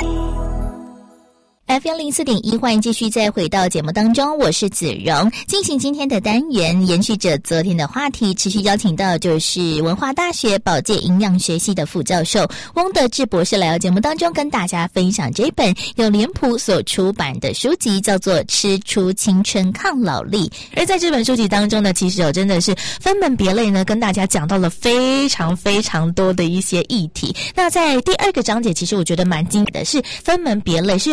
F M 零四点一，欢迎继续再回到节目当中，我是子荣，进行今天的单元，延续着昨天的话题，持续邀请到就是文化大学保健营养学系的副教授翁德志博士来到节目当中，跟大家分享这本由脸谱所出版的书籍，叫做《吃出青春抗老力》。而在这本书籍当中呢，其实有真的是分门别类呢，跟大家讲到了非常非常多的一些议题。那在第二个章节，其实我觉得蛮精彩的，是分门别类，是用各种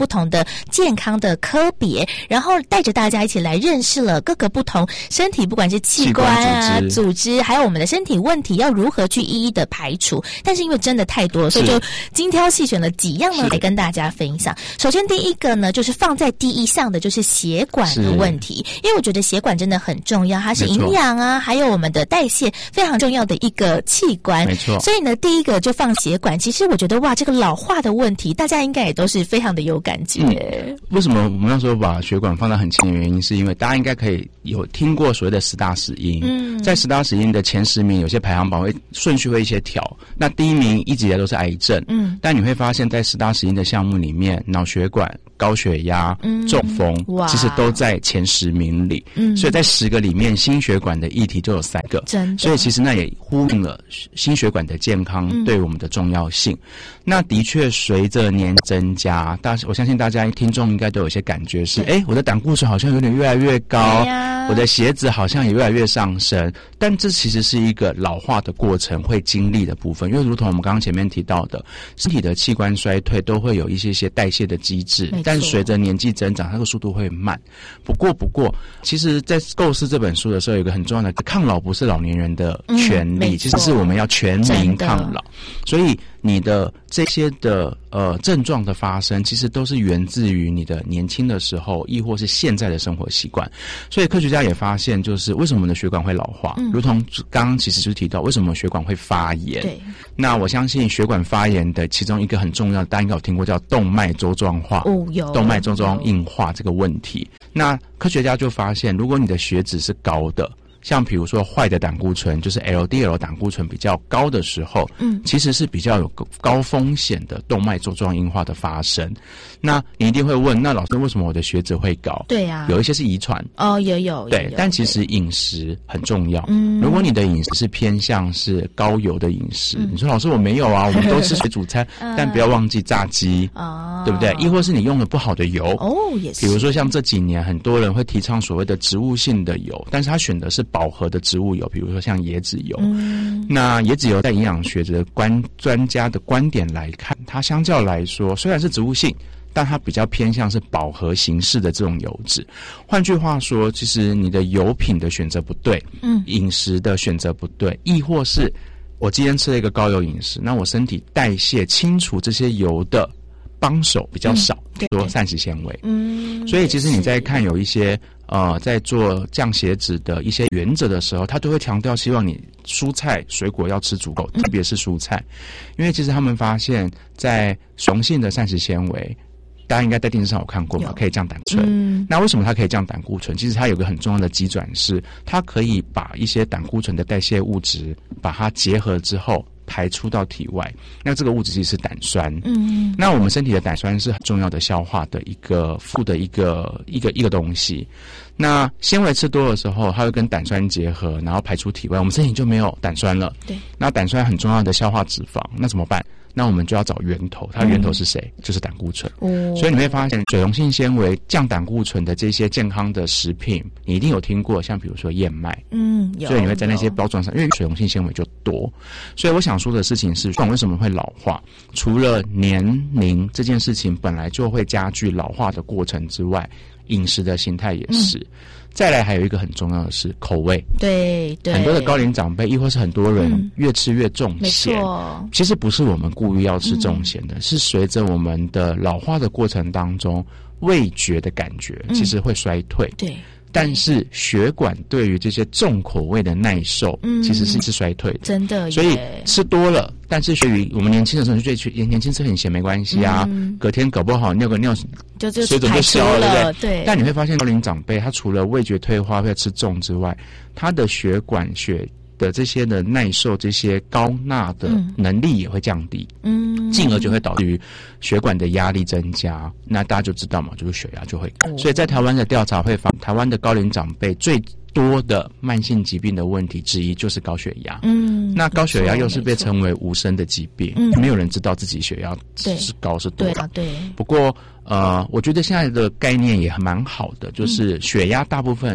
不同的健康的科别，然后带着大家一起来认识了各个不同身体，不管是器官啊、 器官组织，还有我们的身体问题要如何去一一的排除。但是因为真的太多，所以就精挑细选了几样呢来跟大家分享。首先第一个呢，就是放在第一项的就是血管的问题，因为我觉得血管真的很重要，它是营养啊，还有我们的代谢非常重要的一个器官。 没错。 所以呢，第一个就放血管。其实我觉得哇，这个老化的问题，大家应该也都是非常的有感觉。 嗯、为什么我们那时候把血管放在很前的原因，是因为大家应该可以有听过所谓的十大死因。嗯，在十大死因的前十名，有些排行榜会顺序会一些调。那第一名一直以来都是癌症。嗯，但你会发现在十大死因的项目里面，脑血管、高血压、嗯、中风，其实都在前十名里。嗯，所以在十个里面，心血管的议题就有三个。真的。所以其实那也呼应了心血管的健康对我们的重要性。嗯、那的确随着年增加，大我相信大家听众应该都有一些感觉是，哎，我的胆固醇好像有点越来越高，我的血脂好像也越来越上升。但这其实是一个老化的过程会经历的部分，因为如同我们刚刚前面提到的，身体的器官衰退都会有一些些代谢的机制，但是随着年纪增长，它的速度会慢。不过，不过，其实在构思这本书的时候，有一个很重要的，抗老不是老年人的权利，嗯、其实是我们要全民抗老。所以你的这些的呃症状的发生，其实都是源自于你的年轻的时候，亦或是现在的生活习惯。所以科学家也发现，就是为什么我们的血管会老化，嗯、如同刚刚其实就提到，为什么血管会发炎。对。那我相信血管发炎的其中一个很重要的，大家应该有听过叫动脉粥状化。哦，有。动脉粥状硬化这个问题，那科学家就发现，如果你的血脂是高的，像比如说坏的胆固醇，就是 L D L 胆固醇比较高的时候，嗯，其实是比较有高风险的动脉粥状硬化的发生。那你一定会问，那老师为什么我的血脂会高？对呀、啊，有一些是遗传哦，也有对有，但其实饮食很重要。嗯，如果你的饮食是偏向是高油的饮食，嗯、你说老师我没有啊，我们都吃水煮餐，但不要忘记炸鸡，哦，对不对？亦或是你用了不好的油哦，也是。比如说像这几年很多人会提倡所谓的植物性的油，但是他选的是饱和的植物油，比如说像椰子油。嗯，那椰子油在营养学的观专家的观点来看，它相较来说虽然是植物性，但它比较偏向是饱和形式的这种油脂。换句话说，其实你的油品的选择不对，嗯，饮食的选择不对，亦或是我今天吃了一个高油饮食，那我身体代谢清除这些油的帮手比较少，比如说膳食纤维。嗯，所以其实你在看有一些呃在做降血脂的一些原则的时候，他都会强调希望你蔬菜水果要吃足够，特别是蔬菜，因为其实他们发现在雄性的膳食纤维，大家应该在电视上有看过嘛，可以降胆固醇。嗯，那为什么它可以降胆固醇？其实它有个很重要的机转是，它可以把一些胆固醇的代谢物质，把它结合之后排出到体外。那这个物质其实是胆酸。嗯，那我们身体的胆酸是很重要的消化的一个负的一个一个一个东西。那纤维吃多的时候，它会跟胆酸结合，然后排出体外，我们身体就没有胆酸了。对，那胆酸很重要的消化脂肪，那怎么办？那我们就要找源头，它的源头是谁？嗯、就是胆固醇。哦，所以你会发现水溶性纤维降胆固醇的这些健康的食品，你一定有听过，像比如说燕麦。嗯，有。所以你会在那些包装上，因为水溶性纤维就多。所以我想说的事情是，血管为什么会老化？除了年龄这件事情本来就会加剧老化的过程之外，饮食的形态也是。嗯，再来还有一个很重要的是口味，对对，很多的高龄长辈，亦或是很多人越吃越重咸，嗯、其实不是我们故意要吃重咸的，嗯、是随着我们的老化的过程当中，味觉的感觉其实会衰退。嗯、对。但是血管对于这些重口味的耐受，嗯、其实是是衰退的，真的。所以吃多了，但是对于我们年轻的时候就觉得年轻吃很咸没关系啊，嗯、隔天搞不好尿个尿就就水肿就消了，对不对？对。但你会发现高龄长辈他除了味觉退化会吃重之外，他的血管血的这些的耐受这些高钠的能力也会降低，嗯，进而就会导致于血管的压力增加，那大家就知道嘛，就是血压就会高。哦、所以在台湾的调查会发，台湾的高龄长辈最多的慢性疾病的问题之一就是高血压。嗯，那高血压又是被称为无声的疾病，嗯，没有人知道自己血压是高是多少。对，对。不过呃，我觉得现在的概念也蛮好的，就是血压大部分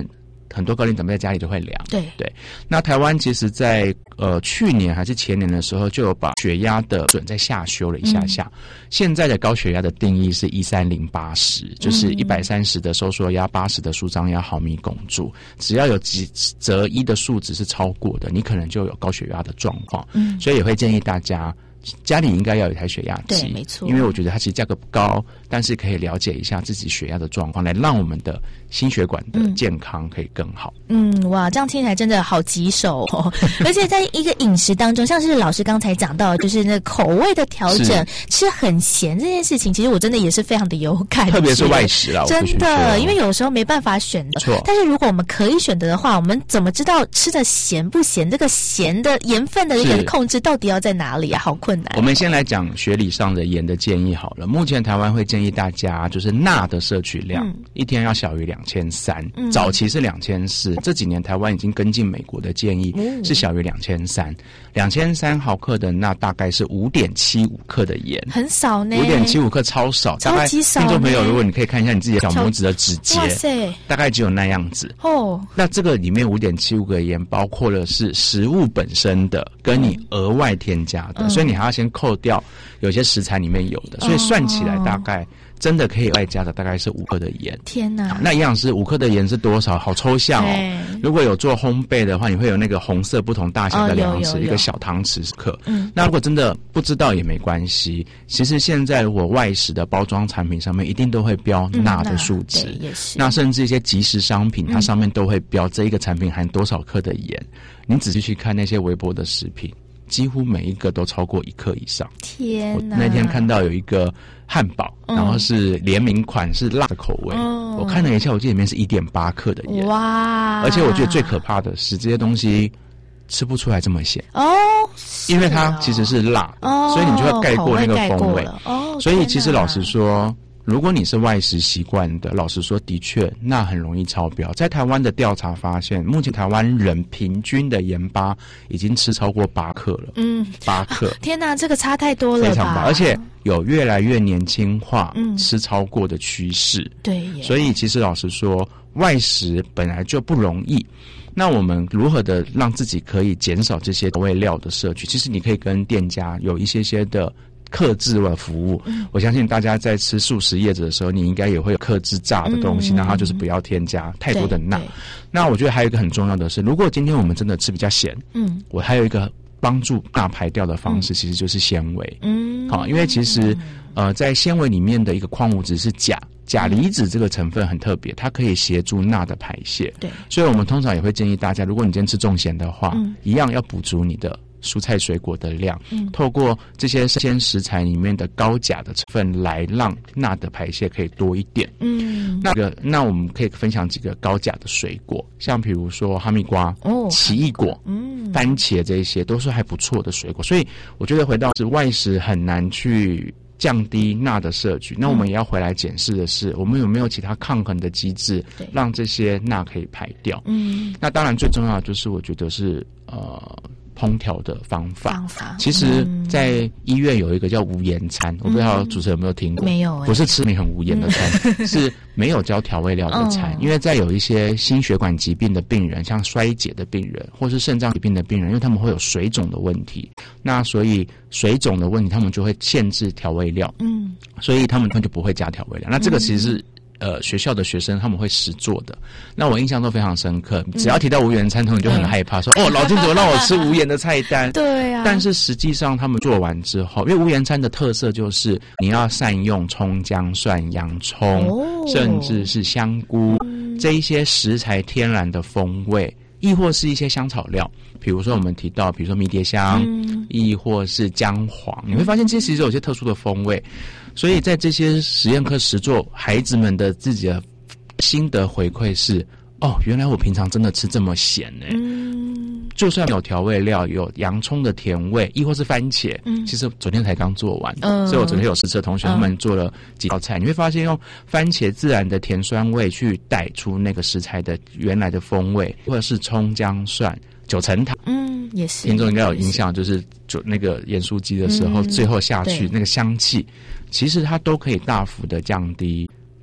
很多高龄长辈在家里就会量。 对对。那台湾其实在呃去年还是前年的时候，就有把血压的准再下修了一下下。嗯、现在的高血压的定义是一三零八十，就是一百三十的收缩压，八十的舒张压，毫米汞柱，只要有几则一的数值是超过的，你可能就有高血压的状况。嗯，所以也会建议大家。家里应该要有一台血压计， 对，没错。 因为我觉得它其实价格不高，但是可以了解一下自己血压的状况，来让我们的心血管的健康可以更好。 嗯，哇，这样听起来真的好棘手哦！而且在一个饮食当中，像是老师刚才讲到，就是那口味的调整，吃很咸这件事情，其实我真的也是非常的有感觉， 特别是外食啦， 真的，因为有时候没办法选择。错，但是如果我们可以选择的话，我们怎么知道吃的咸不咸？这个咸的盐分的一个控制到底要在哪里啊？好困难。 我们先来讲学理上的盐的建议好了。目前台湾会建议大家就是钠的摄取量、嗯、一天要小于两千三，早期是两千四，这几年台湾已经跟进美国的建议，嗯、是小于两千三。两千三毫克的钠大概是五点七五克的盐， 很少呢。 五点七五克超少， 超级少。 听众朋友，如果你可以看一下你自己的小拇指的指节，哇塞，大概只有那样子哦。那这个里面五点七五个盐包括了是食物本身的，跟你额外添加的，嗯、所以你还要先扣掉有些食材里面有的，所以算起来大概真的可以外加的大概是五克的盐。 天哪！ 那营养师五克的盐是多少？好抽象哦。如果有做烘焙的话，你会有那个红色不同大小的量匙，哦、一个小汤匙克。嗯，那如果真的不知道也没关系。其实现在如果外食的包装产品上面一定都会标钠的数值，嗯、那, 那甚至一些即食商品，它上面都会标这一个产品含多少克的盐。嗯、你仔细去看那些微波的食品。几乎每一个都超过一克以上。 天哪！ 我那天看到有一个汉堡，嗯、然后是联名款，是辣的口味。嗯、我看了一下，我记得里面是一点八克的盐。哇！而且我觉得最可怕的是这些东西吃不出来这么咸哦，因为它其实是辣的，哦、所以你就要盖过那个风味。哦，所以其实老实说。如果你是外食习惯的，老实说，的确，那很容易超标。在台湾的调查发现，目前台湾人平均的盐巴已经吃超过八克了。嗯，八克。 天哪，这个差太多了吧？ 非常大，而且有越来越年轻化，嗯、吃超过的趋势。 对， 所以其实老实说，外食本来就不容易。那我们如何的让自己可以减少这些调味料的摄取？其实你可以跟店家有一些些的。客制的服务，嗯、我相信大家在吃素食叶子的时候，你应该也会有客制炸的东西，那、嗯、它就是不要添加太多的钠。那我觉得还有一个很重要的是，如果今天我们真的吃比较咸，嗯，我还有一个帮助钠排掉的方式，嗯、其实就是纤维。嗯，好，因为其实呃，在纤维里面的一个矿物质是钾。钾离子这个成分很特别，它可以协助钠的排泄。对，所以我们通常也会建议大家，如果你今天吃重咸的话，嗯、一样要补足你的蔬菜水果的量，嗯、透过这些生鲜食材里面的高钾的成分来让钠的排泄可以多一点。嗯，那个那我们可以分享几个高钾的水果，像比如说哈密瓜、哦、奇异果、嗯、番茄，这些都是还不错的水果。所以我觉得回到是外食很难去。降低钠的摄取，那我们也要回来检视的是，嗯、我们有没有其他抗衡的机制，让这些钠可以排掉。嗯，那当然最重要的就是我觉得是呃烹调的方法。方法其实，在医院有一个叫无盐餐，嗯、我不知道主持人有没有听过？没有、欸，不是吃你很无盐的餐，嗯、是没有加调味料的餐。嗯、因为在有一些心血管疾病的病人，像衰竭的病人，或是肾脏疾病的病人，因为他们会有水肿的问题，那所以水肿的问题，他们就会限制调味料。嗯，所以他们就不会加调味料。那这个其实是。呃，学校的学生他们会实做的，那我印象都非常深刻。只要提到无盐餐，他们就很害怕，说：“哦，老金怎么让我吃无盐的菜单？”对啊。但是实际上，他们做完之后，因为无盐餐的特色就是你要善用葱、姜、蒜、洋葱，哦、甚至是香菇、嗯、这一些食材天然的风味，亦或是一些香草料，比如说我们提到，比如说迷迭香，嗯、亦或是姜黄，你会发现这些其实有些特殊的风味。所以在这些实验课实作，孩子们的自己的心得回馈是：哦，原来我平常真的吃这么咸呢、欸。嗯，就算有调味料，有洋葱的甜味，亦或是番茄，嗯，其实昨天才刚做完，嗯，所以我昨天有实测同学他们做了几道菜，嗯、你会发现用番茄自然的甜酸味去带出那个食材的原来的风味，或者是葱姜蒜。九层塔，嗯，也是。听众应该有印象，就是就那个盐酥鸡的时候，嗯、最后下去那个香气，其实它都可以大幅的降低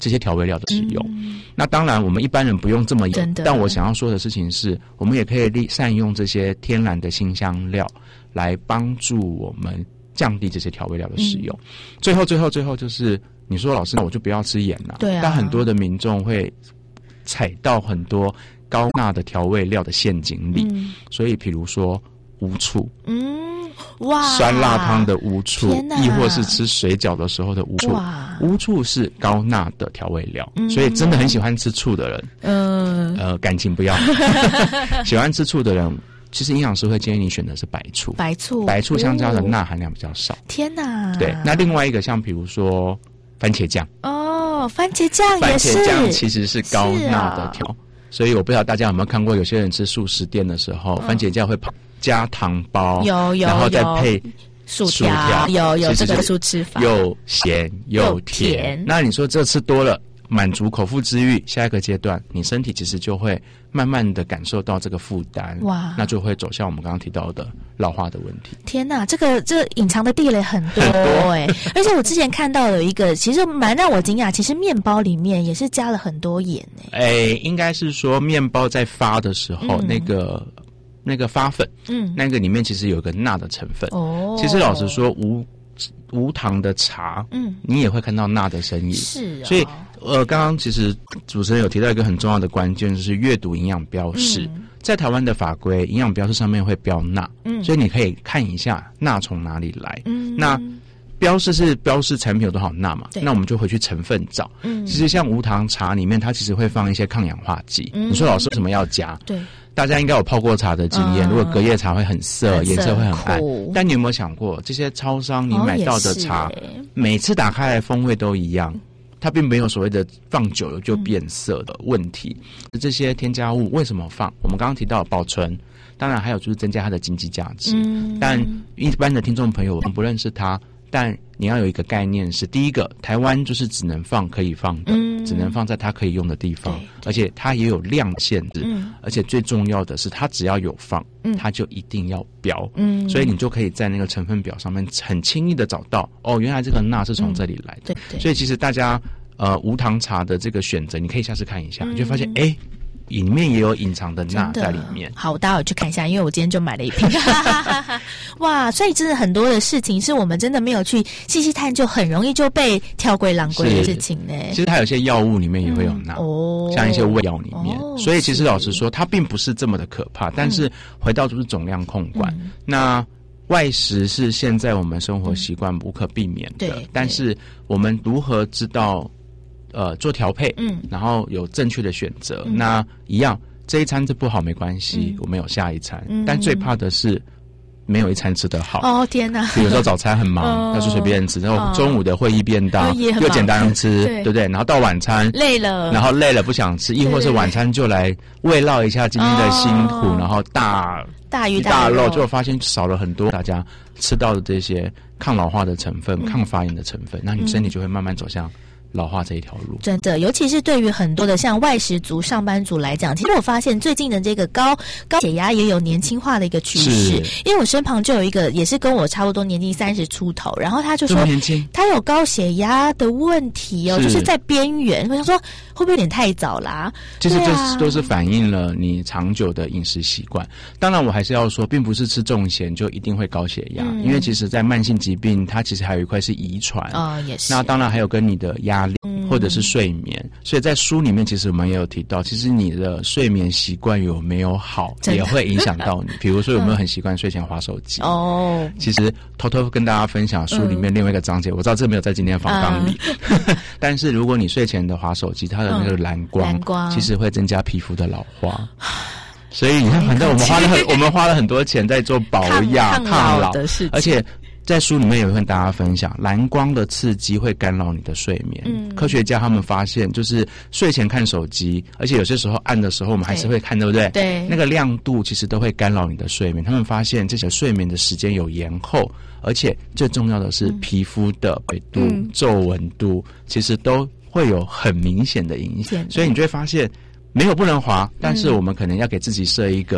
这些调味料的使用。嗯、那当然我们一般人不用这么严，但我想要说的事情是，我们也可以利善用这些天然的辛香料来帮助我们降低这些调味料的使用。嗯、最后最后最后就是你说老师，那我就不要吃盐了。对啊。但很多的民众会踩到很多高钠的调味料的陷阱里，嗯、所以比如说乌醋，嗯，哇，酸辣汤的乌醋，亦或是吃水饺的时候的乌醋，乌醋是高钠的调味料，嗯、所以真的很喜欢吃醋的人，嗯，呃，感情不要，喜欢吃醋的人。其实营养师会建议你选的是白醋，白醋，白醋相加的钠含量比较少。天哪！对，那另外一个像比如说番茄酱，哦，番茄酱也是，番茄酱其实是高钠的调，啊、所以我不知道大家有没有看过，有些人吃素食店的时候，嗯、番茄酱会加糖包，有有，然后再配薯条，有有这个素吃法，又咸又甜。那你说这吃多了？满足口腹之欲，下一个阶段，你身体其实就会慢慢的感受到这个负担，哇，那就会走向我们刚刚提到的老化的问题。天哪，这个这隐藏的地雷很多哎、欸，而且我之前看到有一个，其实蛮让我惊讶，其实面包里面也是加了很多盐哎、欸。哎，应该是说面包在发的时候，嗯、那个那个发粉，嗯，那个里面其实有一个钠的成分。哦，其实老实说，无无糖的茶，嗯，你也会看到钠的身影。是、哦，所以。呃，刚刚其实主持人有提到一个很重要的关键，就是阅读营养标示。嗯、在台湾的法规，营养标示上面会标钠，嗯，所以你可以看一下钠从哪里来。嗯，那标示是标示产品有多少钠嘛？那我们就回去成分找。嗯，其实像无糖茶里面，它其实会放一些抗氧化剂。嗯、你说老师为什么要加？对。大家应该有泡过茶的经验，嗯、如果隔夜茶会很涩，颜色会很暗。但你有没有想过，这些超商你买到的茶，哦、每次打开来风味都一样？它并没有所谓的放久了就变色的问题。嗯、这些添加物为什么放？我们刚刚提到保存，当然还有就是增加它的经济价值。嗯、但一般的听众朋友我们不认识它，但你要有一个概念是：第一个，台湾就是只能放可以放的，嗯、只能放在它可以用的地方，而且它也有量限制。嗯、而且最重要的是，它只要有放，嗯、它就一定要标。嗯、所以你就可以在那个成分表上面很轻易的找到，哦，原来这个钠是从这里来的。嗯、对对，所以其实大家呃无糖茶的这个选择，你可以下次看一下，嗯、你就发现哎。诶里面也有隐藏的钠在里面。好，我待会儿去看一下，因为我今天就买了一瓶。哇，所以真的很多的事情是我们真的没有去细细探究，很容易就被跳归狼归的事情呢。其实它有些药物里面也会有钠，嗯、哦，像一些胃药里面。哦、所以其实老实说，它并不是这么的可怕。但是回到就是总量控管，嗯、那外食是现在我们生活习惯无可避免的，嗯、但是我们如何知道？呃，做调配，嗯，然后有正确的选择，嗯、那一样这一餐吃不好没关系，嗯、我们有下一餐，嗯、但最怕的是没有一餐吃得好。哦天哪！比如说早餐很忙，要去随便吃，然后中午的会议便当又简单吃，对不对？然后到晚餐累了，然后累了不想吃，亦或是晚餐就来慰劳一下今天的辛苦，然后大大鱼大肉，就发现少了很多大家吃到的这些抗老化的成分、嗯、抗发炎的成分，那你身体就会慢慢走向老化这一条路。真的，尤其是对于很多的像外食族、上班族来讲，其实我发现最近的这个高高血压也有年轻化的一个趋势。因为我身旁就有一个也是跟我差不多年纪三十出头，然后他就说他有高血压的问题哦，是就是在边缘。我想说会不会有点太早啦？其实这是都是反映了你长久的饮食习惯。当然我还是要说，并不是吃重咸就一定会高血压，嗯、因为其实在慢性疾病它其实还有一块是遗传啊、哦，也是。那当然还有跟你的压力或者是睡眠，嗯、所以在书里面其实我们也有提到，其实你的睡眠习惯有没有好，也会影响到你。比如说有没有很习惯睡前滑手机？哦，其实偷偷跟大家分享书里面另外一个章节，嗯、我知道这没有在今天访纲里，嗯、但是如果你睡前的滑手机，它的那个蓝光，嗯、蓝光其实会增加皮肤的老化。所以你看，反正我们花了很我们花了很多钱在做保养、抗, 抗老的事情，而且。在书里面也会跟大家分享，蓝光的刺激会干扰你的睡眠。嗯，科学家他们发现，就是睡前看手机，而且有些时候暗的时候我们还是会看，对不对？对，那个亮度其实都会干扰你的睡眠。他们发现这些睡眠的时间有延后，而且最重要的是皮肤的纬度、嗯、皱纹度，其实都会有很明显的影响。所以你就会发现。没有不能滑，但是我们可能要给自己设一个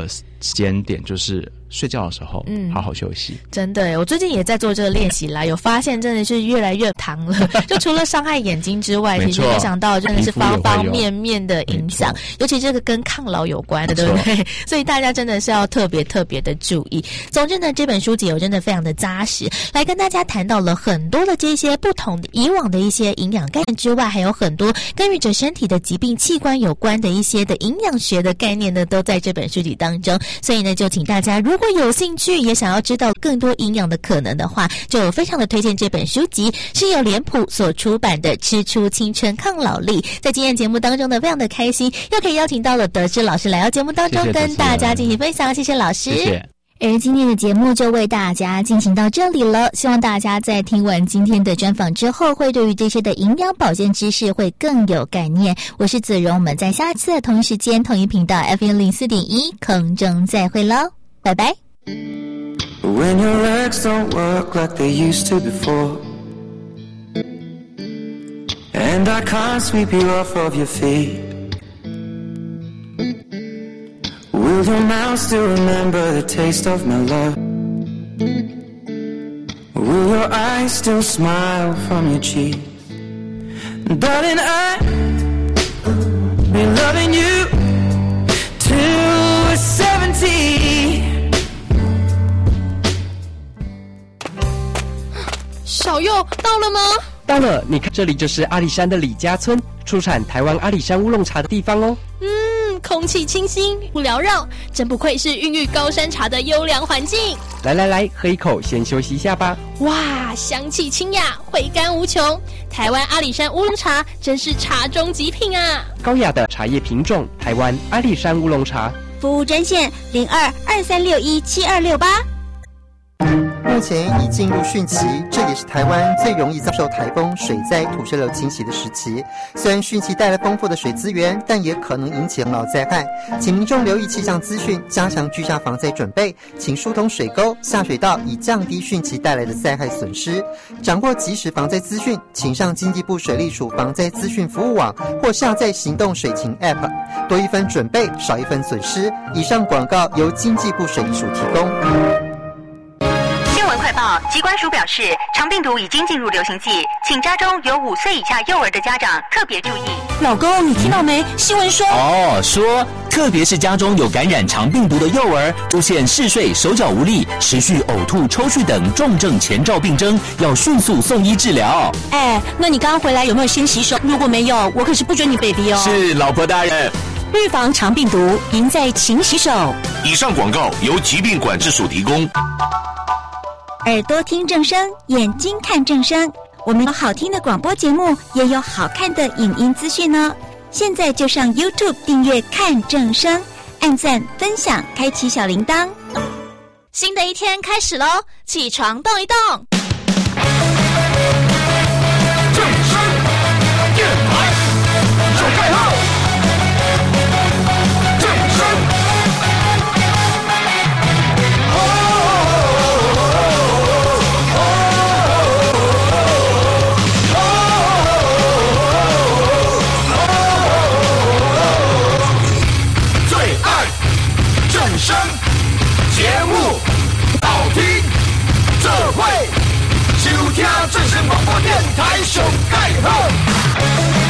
时间点就是睡觉的时候，嗯，好好休息。 真的耶，我最近也在做这个练习啦，有发现真的是越来越糖了。就除了伤害眼睛之外，其实没想到真的是方方面面的影响，尤其这个跟抗老有关的，对不对？所以大家真的是要特别特别的注意。总之呢，这本书籍我真的非常的扎实，来跟大家谈到了很多的这些不同的以往的一些营养概念之外，还有很多跟与着身体的疾病器官有关的一些的营养学的概念呢，都在这本书籍当中。所以呢，就请大家如果有兴趣也想要知道更多营养的可能的话，就非常的推荐这本书籍，是由脸谱所出版的《吃出青春抗老力》。在今天节目当中呢，非常的开心，又可以邀请到了德智老师来到节目当中，谢谢跟大家进行分享。谢谢老师。谢谢。而今天的节目就为大家进行到这里了，希望大家在听完今天的专访之后，会对于这些的营养保健知识会更有概念。我是子荣，我们在下次的同一时间同一频道 F M 零四点一空中再会喽，拜拜。 When your legs don't work like they used to before, and I can't sweep you off of your feet, will your mouth still remember the taste of my love? Will your eyes still smile from your cheeks? Darling, I'll be loving you till we're seventy. 小佑到了吗？ 到了，你看，这里就是阿里山的李家村，出产台湾阿里山乌龙茶的地方哦。 嗯，空气清新，不缭绕，真不愧是孕育高山茶的优良环境。 来来来，喝一口，先休息一下吧。 哇，香气清雅，回甘无穷。台湾阿里山乌龙茶真是茶中极品啊！ 高雅的茶叶品种，台湾阿里山乌龙茶。 服务专线零二二三六一七二六八。 目前已进入汛期，这也是台湾最容易遭受台风、水灾、土石流侵袭的时期。虽然汛期带来丰富的水资源，但也可能引起洪涝灾害，请民众留意气象资讯，加强居家防灾准备，请疏通水沟、下水道，以降低汛期带来的灾害损失。掌握及时防灾资讯，请上经济部水利署防灾资讯服务网或下载行动水情 App， 多一分准备，少一分损失。以上广告由经济部水利署提供。 快报，疾管署表示，肠病毒已经进入流行季，请家中有五岁以下幼儿的家长特别注意。 老公，你听到没？新闻说哦，说特别是家中有感染肠病毒的幼儿，出现嗜睡、手脚无力、持续呕吐、抽搐等重症前兆病征，要迅速送医治疗。 哎，那你刚刚回来有没有先洗手？如果没有，我可是不准你 baby 哦。 是，老婆大人。 预防肠病毒，赢在勤洗手。 以上广告由疾病管制署提供。 耳朵听正声，眼睛看正声。我们有好听的广播节目，也有好看的影音资讯呢。现在就上 YouTube 订阅看正声，按赞、分享，开启小铃铛。 新的一天开始喽，起床动一动。 正声电台手盖号，正声。正声节目好听，这会收听正声广播电台上盖好。